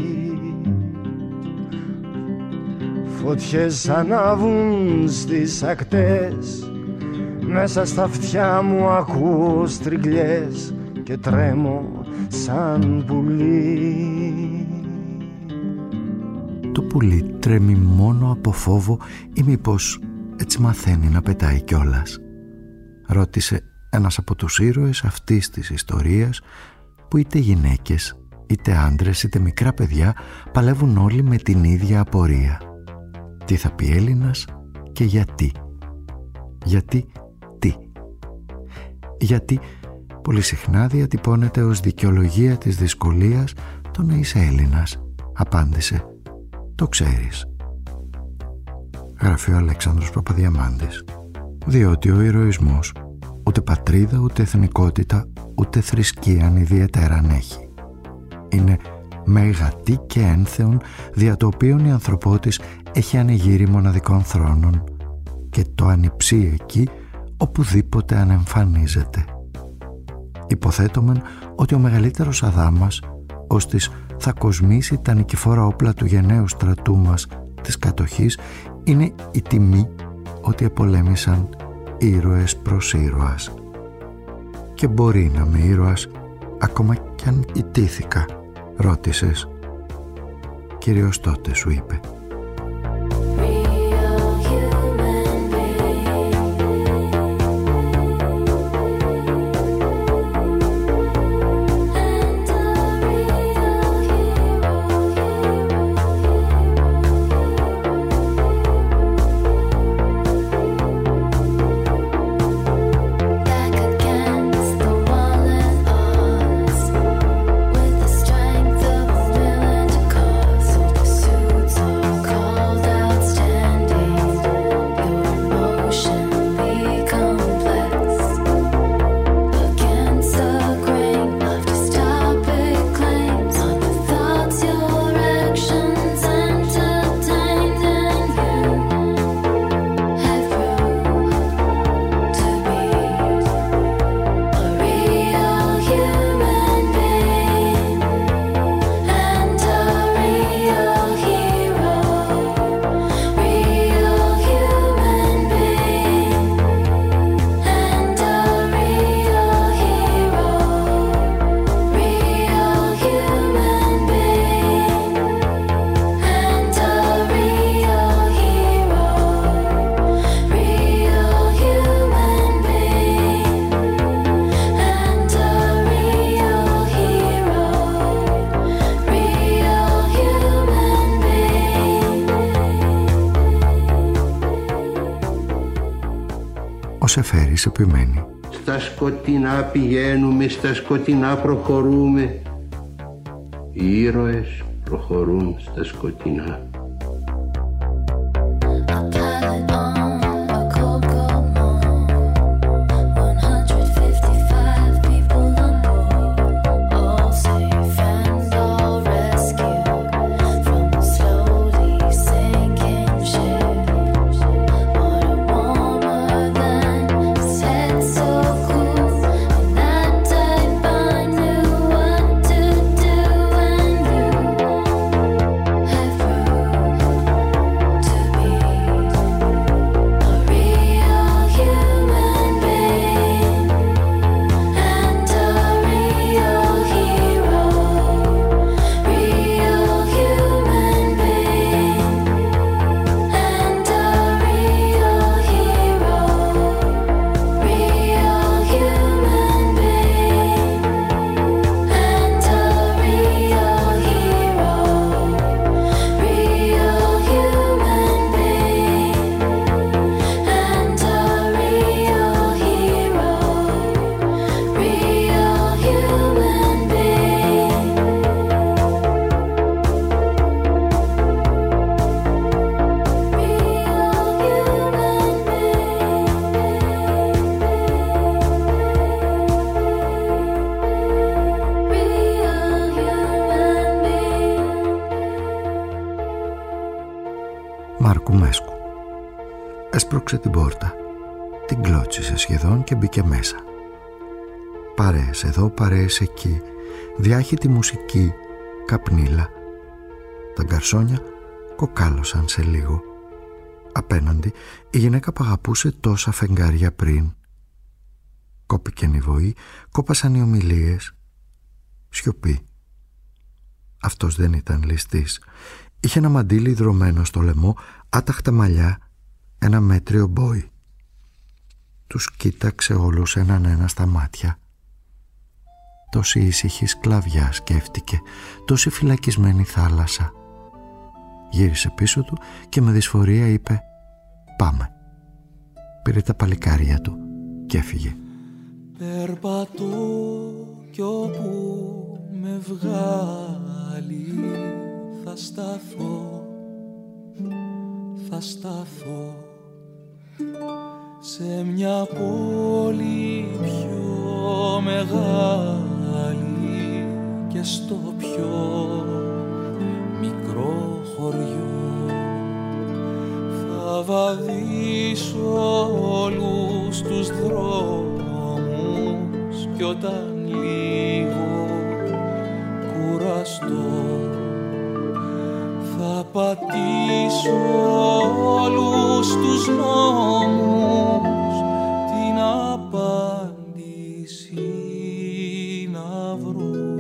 Φωτιές ανάβουν στις ακτές, μέσα στα αυτιά μου ακούω στριγλιές και τρέμω σαν πουλί. Το πουλί τρέμει μόνο από φόβο ή μήπως έτσι μαθαίνει να πετάει κιόλας? Ρώτησε ένας από τους ήρωες αυτής της ιστορίας που είτε γυναίκες είτε άντρες είτε μικρά παιδιά, παλεύουν όλοι με την ίδια απορία. Τι θα πει Έλληνας και γιατί? Γιατί τι? Γιατί πολύ συχνά διατυπώνεται ως δικαιολογία της δυσκολίας το να είσαι Έλληνας. Απάντησε, το ξέρεις. Γράφει ο Αλέξανδρος Παπαδιαμάντης. Διότι ο ηρωισμός ούτε πατρίδα, ούτε εθνικότητα, ούτε θρησκείαν ιδιαίτερα έχει. Είναι μεγατή και ένθεον, δια το οποίον η ανθρωπότης έχει ανεγείρει μοναδικών θρόνων και το ανιψεί εκεί οπουδήποτε ανεμφανίζεται. Υποθέτομεν ότι ο μεγαλύτερος αδάμας ώστις θα κοσμήσει τα νικηφόρα όπλα του γενναίου στρατού μας της κατοχής είναι η τιμή ότι επολέμησαν ήρωες προς ήρωας. Και μπορεί να είμαι ήρωας ακόμα κι αν ιτήθηκα, ρώτησες. Κυρίως τότε, σου είπε. Ο Σεφέρης επιμένει. Στα σκοτεινά πηγαίνουμε, στα σκοτεινά προχωρούμε. Οι ήρωες προχωρούν στα σκοτεινά. Μάρκου-Μέσκου. Έσπρωξε την πόρτα, την κλώτσισε σχεδόν και μπήκε μέσα. Παρέες εδώ, παρέες εκεί, διάχυτη μουσική, καπνίλα. Τα γκαρσόνια κοκάλωσαν σε λίγο. Απέναντι η γυναίκα που αγαπούσε τόσα φεγγάρια πριν. Κόπηκεν η βοή, κόπασαν οι ομιλίες. Σιωπή. Αυτός δεν ήταν ληστής. Είχε ένα μαντίλι δρωμένο στο λαιμό, άταχτα μαλλιά, ένα μέτριο μπόι. Τους κοίταξε όλους έναν ένα στα μάτια. τόση ήσυχη σκλαβιά, σκέφτηκε, τόση φυλακισμένη θάλασσα. Γύρισε πίσω του και με δυσφορία είπε «Πάμε». Πήρε τα παλικάρια του και έφυγε. Περπατώ κι όπου με βγάλει θα σταθώ σε μια πόλη πιο μεγάλη και στο πιο μικρό χωριό. Θα βαδίσω όλους τους δρόμους κι όταν λίγο κουραστώ θα πατήσω όλους τους νόμους την απάντηση να βρω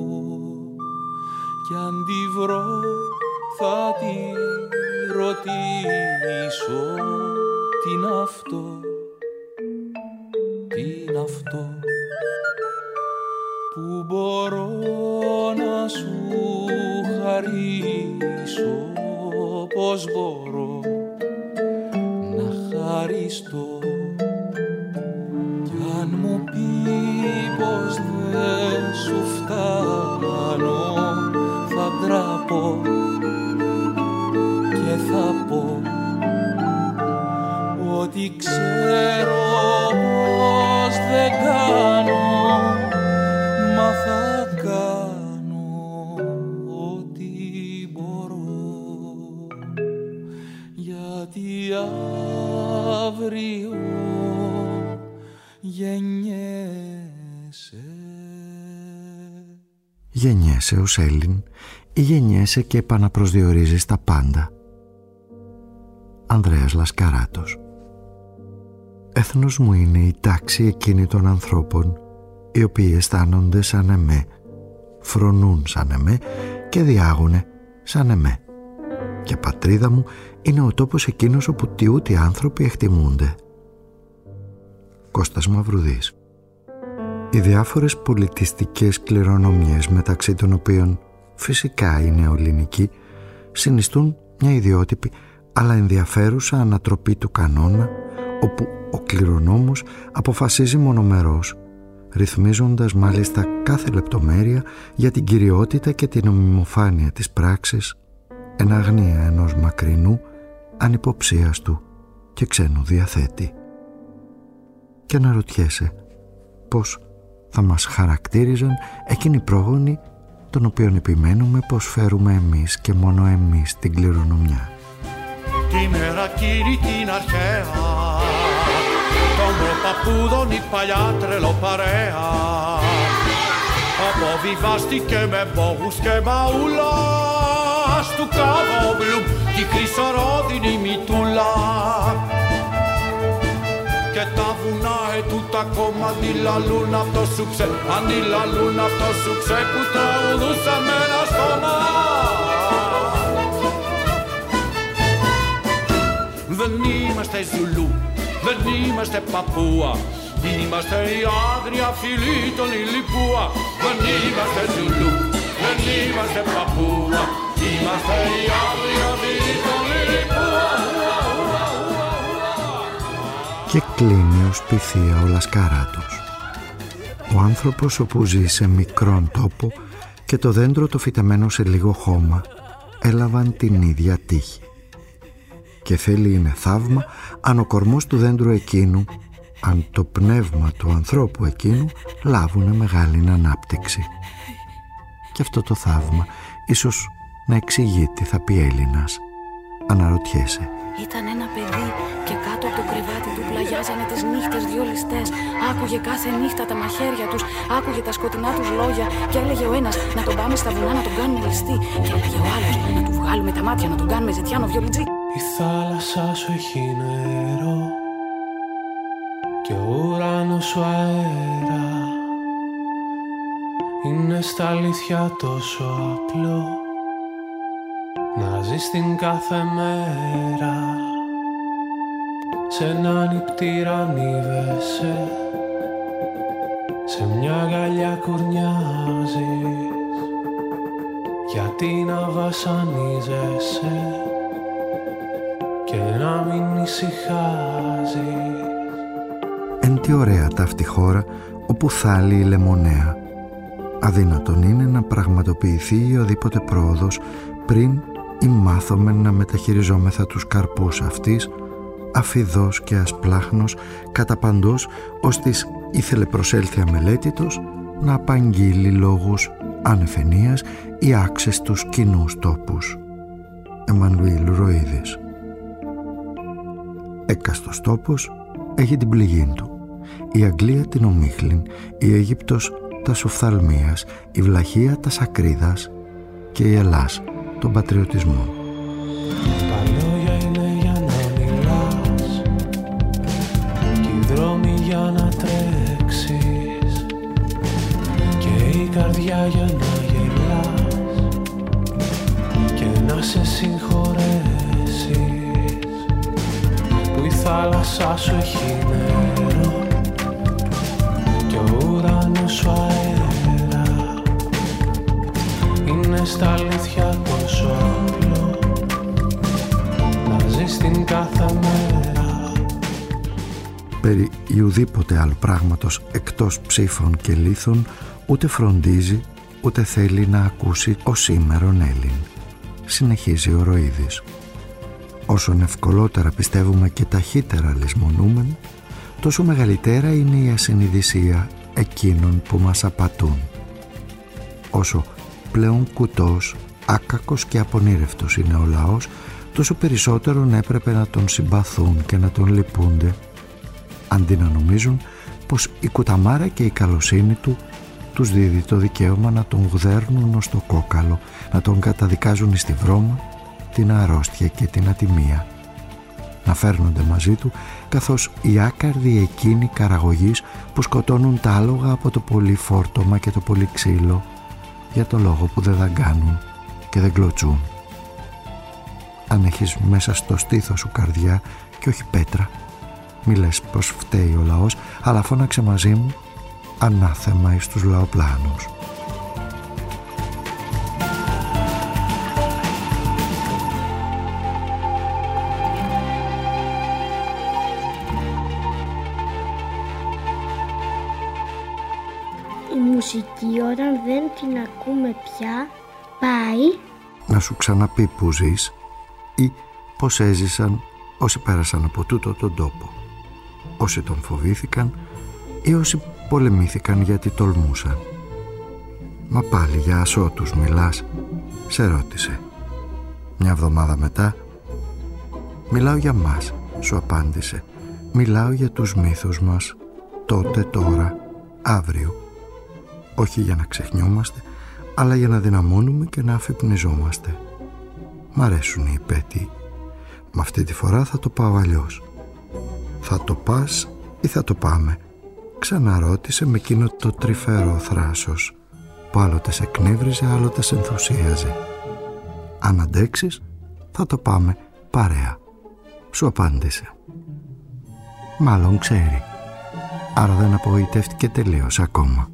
κι αν τη βρω θα τη ρωτήσω τι είναι αυτό που μπορώ να σου χαρίσω, πώς μπορώ να χαριστώ κι αν μου πει πως δεν σου φτάνω θα ντραπώ και θα πω ότι ξέρω πως δεν κάνω, μα θα κάνω ό,τι μπορώ, γιατί αύριο γεννιέσαι. Γεννιέσαι ως Έλλην ή γεννιέσαι και επαναπροσδιορίζεις τα πάντα. Ανδρέας Λασκαράτος. Έθνος μου είναι η τάξη εκείνη των ανθρώπων οι οποίοι αισθάνονται σαν εμέ, φρονούν σαν εμέ και διάγουνε σαν εμέ. Και πατρίδα μου είναι ο τόπος εκείνος όπου τιούτοι άνθρωποι εκτιμούνται. Κώστας Μαυρουδής. Οι διάφορες πολιτιστικές κληρονομιές, μεταξύ των οποίων φυσικά η νεοελληνική, συνιστούν μια ιδιότυπη αλλά ενδιαφέρουσα ανατροπή του κανόνα, όπου ο κληρονόμος αποφασίζει μονομερός, ρυθμίζοντας μάλιστα κάθε λεπτομέρεια για την κυριότητα και την ομιμοφάνεια της πράξης, εν αγνία ενός μακρινού, ανυποψίαστου και ξένου διαθέτη. Και αναρωτιέσαι πώς θα μας χαρακτήριζαν εκείνοι οι πρόγονοι των οποίων επιμένουμε πως φέρουμε εμείς και μόνο εμείς την κληρονομιά. Τη μέρα κύριε την αρχαία, των προπαπούδων η παλιά τρελοπαρέα αποβιβάστηκε με μπόγους και μαούλα του καβόμπλου τη χρυσορόδινη μητούλα και τα βουνά ετούτα ακόμα αντιλαλούν αυτό σουξέ, αντιλαλούν αυτό σουξέ που τραγουδούσαμε ένα στόμα. Δεν είμαστε Ζουλού, δεν είμαστε Παππούα, είμαστε η άγρια φυλή των Ιλιππούα. Δεν είμαστε Ζουλού, δεν είμαστε Παππούα, είμαστε η άγρια φυλή των Ιλιππούα. Και κλείνει ως πυθία ο Λασκαράτος. Ο άνθρωπος όπου ζει σε μικρόν τόπο και το δέντρο το φυτεμένο σε λίγο χώμα έλαβαν την ίδια τύχη. Και θέλει είναι θαύμα αν ο κορμός του δέντρου εκείνου, αν το πνεύμα του ανθρώπου εκείνου λάβουνε μεγάλη ανάπτυξη. Και αυτό το θαύμα ίσως να εξηγεί τι θα πει Έλληνας. Αναρωτιέσαι. Ήταν ένα παιδί και κάτω από το κρεβάτι του πλαγιάζανε τις νύχτες δυο ληστές. Άκουγε κάθε νύχτα τα μαχαίρια τους, άκουγε τα σκοτεινά τους λόγια και έλεγε ο ένας να τον πάμε στα βουνά να τον κάνουμε ληστή και έλεγε ο άλλος να του βγάλουμε τα μάτια να τον κάνουμε ζητιάνο βιολιτζή. Η θάλασσα σου έχει νερό και ο ουρανός σου αέρα. Είναι στα αλήθεια τόσο απλό να ζεις την κάθε μέρα. Σε έναν νηπτήρα ανίβεσαι Σε μια αγκαλιά κουρνιάζεις, γιατί να βασανίζεσαι και να μην ησυχάζεις. Εν τι ωραία ταύτη χώρα όπου θάλει η λεμονέα. Αδύνατον είναι να πραγματοποιηθεί η οδήποτε πρόοδος πριν ή μάθομεν να μεταχειριζόμεθα τους καρπούς αυτής αφιδός και ασπλάχνος κατά παντός, ώστις ήθελε προσέλθει αμελέτητος να απαγγείλει λόγους ανεφενείας ή άξεστους κοινούς τόπους. Εμμανουήλ Ροίδης. Έκαστος τόπος έχει την πληγή του. Η Αγγλία την ομίχλην, η Αίγυπτος τας οφθαλμίας, η Βλαχία τας ακρίδας και η Ελλάς των πατριωτισμών. Τα λόγια είναι για να μιλάς και οι δρόμοι για να τρέξεις και η καρδιά για να γελάς και να σε συγχωρέσεις που η θάλασσά σου έχει νερό και ο ουρανός σου αέρα. Είναι στα αλήθεια τόσο απλό να ζεις την κάθε μέρα. Περί ουδήποτε άλλου πράγματος εκτός ψήφων και λίθων ούτε φροντίζει ούτε θέλει να ακούσει ο σήμερον Έλλην. Συνεχίζει ο Ροίδης. Όσον ευκολότερα πιστεύουμε και ταχύτερα λησμονούμεν, τόσο μεγαλύτερα είναι η ασυνειδησία εκείνων που μας απατούν. Όσο πλέον κουτός, άκακος και απονήρευτος είναι ο λαός, τόσο περισσότερον έπρεπε να τον συμπαθούν και να τον λυπούνται, αντί να νομίζουν πως η κουταμάρα και η καλοσύνη του τους δίδει το δικαίωμα να τον γδέρνουν ως το κόκαλο, να τον καταδικάζουν στη βρώμα, την αρρώστια και την ατιμία, να φέρνονται μαζί του καθώς οι άκαρδοι εκείνοι καραγωγείς που σκοτώνουν τα άλογα από το πολύ φόρτωμα και το πολύ ξύλο για το λόγο που δεν δαγκάνουν και δεν κλωτσούν. Αν έχεις μέσα στο στήθος σου καρδιά και όχι πέτρα, μη λες πως φταίει ο λαός, αλλά φώναξε μαζί μου ανάθεμα εις τους λαοπλάνους. Η μουσική όταν δεν την ακούμε πια πάει να σου ξαναπεί που ζεις ή πως έζησαν όσοι πέρασαν από τούτο τον τόπο, όσοι τον φοβήθηκαν ή όσοι πολεμήθηκαν γιατί τολμούσαν. Μα πάλι για ασώτους μιλάς, σε ρώτησε. Μια εβδομάδα μετά, μιλάω για μας, σου απάντησε. Μιλάω για τους μύθους μας, τότε, τώρα, αύριο. Όχι για να ξεχνιόμαστε, αλλά για να δυναμώνουμε και να αφυπνιζόμαστε. Μ' αρέσουν οι υπέτειοι. Μα αυτή τη φορά θα το πάω αλλιώς. Θα το πας ή θα το πάμε? Ξαναρώτησε με εκείνο το τρυφερό θράσος που άλλοτε σε εκνεύριζε, άλλοτε σε ενθουσίαζε. Αν αντέξεις, θα το πάμε παρέα, σου απάντησε. Μάλλον ξέρει, άρα δεν απογοητεύτηκε τελείως ακόμα.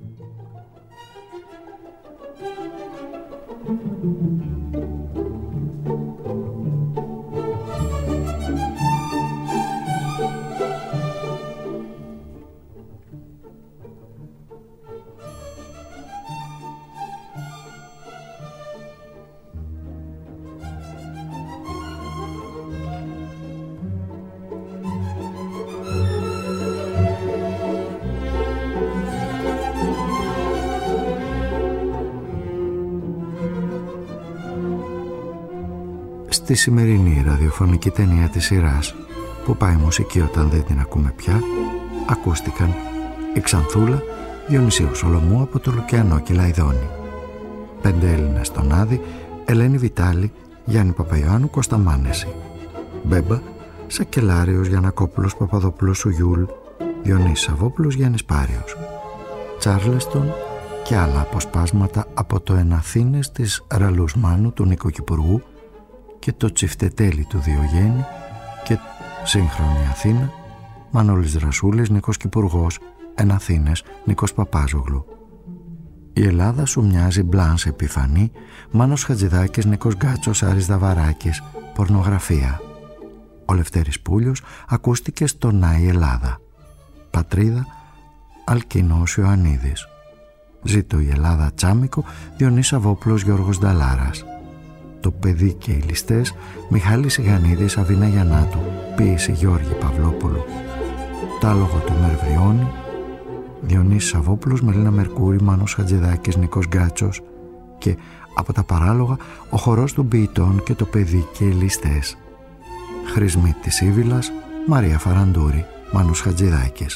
Στη σημερινή ραδιοφωνική ταινία της σειράς που πάει μουσική όταν δεν την ακούμε πια, ακούστηκαν η Ξανθούλα Διονυσίου Σολομού από το Λουκιανό και Λαϊδόνη, 5 Έλληνες στον Άδη, Ελένη Βιτάλη, Γιάννη Παπαϊωάννου, Κώστα Μάνεση, Μπέμπα Σακελάριος, Γιαννακόπουλος, Παπαδοπούλος Σουγιούλ, Διονύσης Σαββόπουλος, Γιάννης Πάριος, Τσάρλεστον και άλλα αποσπάσματα από το Εναθήνες της Ραλουσμάνου του Νίκου Κυπουργού και το Τσιφτετέλι του Διογέννη και Σύγχρονη Αθήνα, Μανώλης Δρασούλης, Νίκος Κυπουργός Εν Αθήνες, Νίκος Παπάζογλου. Η Ελλάδα σου μοιάζει, Μπλάνς Επιφανή, Μάνος Χατζηδάκης, Νίκος Γκάτσος, Άρης Δαβαράκης, πορνογραφία. Ο Λευτέρης Πούλιος ακούστηκε στο «Να η Ελλάδα». Πατρίδα, Αλκινός Ιωαννίδης. Ζήτω η Ελλάδα Τσάμικο, Διονύς Σαββόπουλος, Γιώργος Νταλάρας. Το παιδί και οι ληστές, Μιχάλης Ιγανίδης, Αβίνα Γιαννάτου, ποίηση Γιώργη Παυλόπουλου. Τάλογο του Μερβριώνη, Διονύς Σαββόπουλος, Μελίνα Μερκούρη, Μάνος Χατζηδάκης, Νίκος Γκάτσος. Και από τα παράλογα, ο χορός των ποιητών και το παιδί και οι ληστές. Χρυσμή της Ήβιλας, Μαρία Φαραντούρη, Μάνος Χατζηδάκης.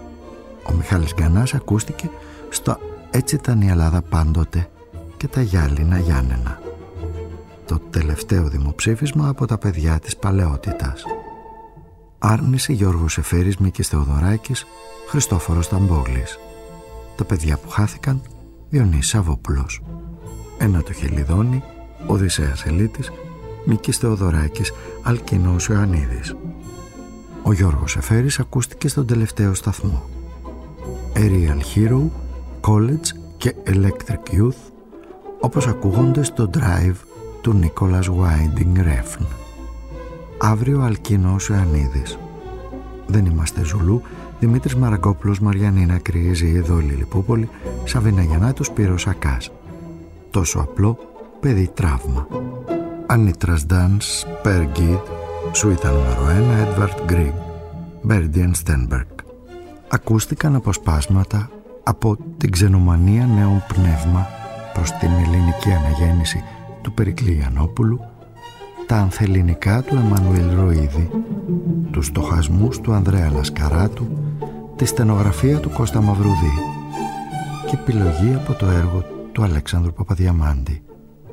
Ο Μιχάλης Γκανάς ακούστηκε στο «Έτσι ήταν η Ελλάδα πάντοτε» και τα γυάλινα Γιάννενα. Το τελευταίο δημοψήφισμα από τα παιδιά της παλαιότητας. Άρνηση Γιώργος Εφέρης, Μίκης Θεοδωράκης, Χριστόφορος Ταμπόγλης. Τα παιδιά που χάθηκαν, Διονύς Σαββόπουλος. Ένα το Χελιδόνι, Οδυσσέας Ελίτης, Μίκης Θεοδωράκης, Αλκινός Ιωαννίδης. Ο Γιώργος Εφέρης ακούστηκε στον τελευταίο σταθμό. Aerial Hero, College και Electric Youth, όπως ακούγονται στο Drive του Νίκολας Winding Refn. Αύριο Αλκίνος Ιωαννίδης. Δεν είμαστε Ζουλού, Δημήτρης Μαραγκόπουλος, Μαριανίνα Κρυέζη, Εδόλη Λιπούπολη, Σαβίνα Γιαννάτου, Σπύρος Ακάς. Τόσο απλό, παιδί τραύμα. Ανίτρας Ντάνς, Περγίδ, Σουίτα νούμερο 1, Έντβαρτ Γκριγκ, Μπέρντιεν Στένμπεργκ. Ακούστηκαν αποσπάσματα από την ξενομανία νέων πνεύμα προς την ελληνική αναγέννηση του Περικλή Γιαννόπουλου, τα ανθελληνικά του Εμμανουήλ Ροΐδη, τους στοχασμούς του Ανδρέα Λασκαράτου, τη στενογραφία του Κώστα Μαυρουδή και επιλογή από το έργο του Αλέξανδρου Παπαδιαμάντη.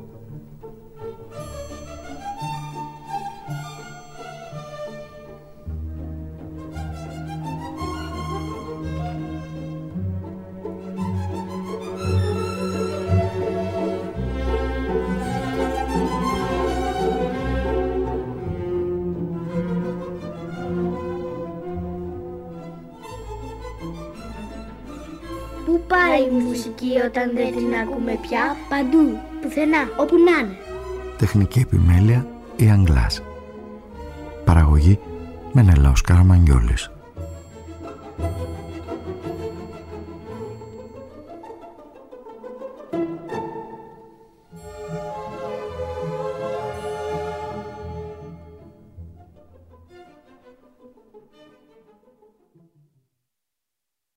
Πού πάει η μουσική όταν δεν την ακούμε πια? Παντού, πουθενά, όπου να είναι. Τεχνική επιμέλεια η Αγγλάς. Παραγωγή Μενέλαος Καραμαγγιόλης.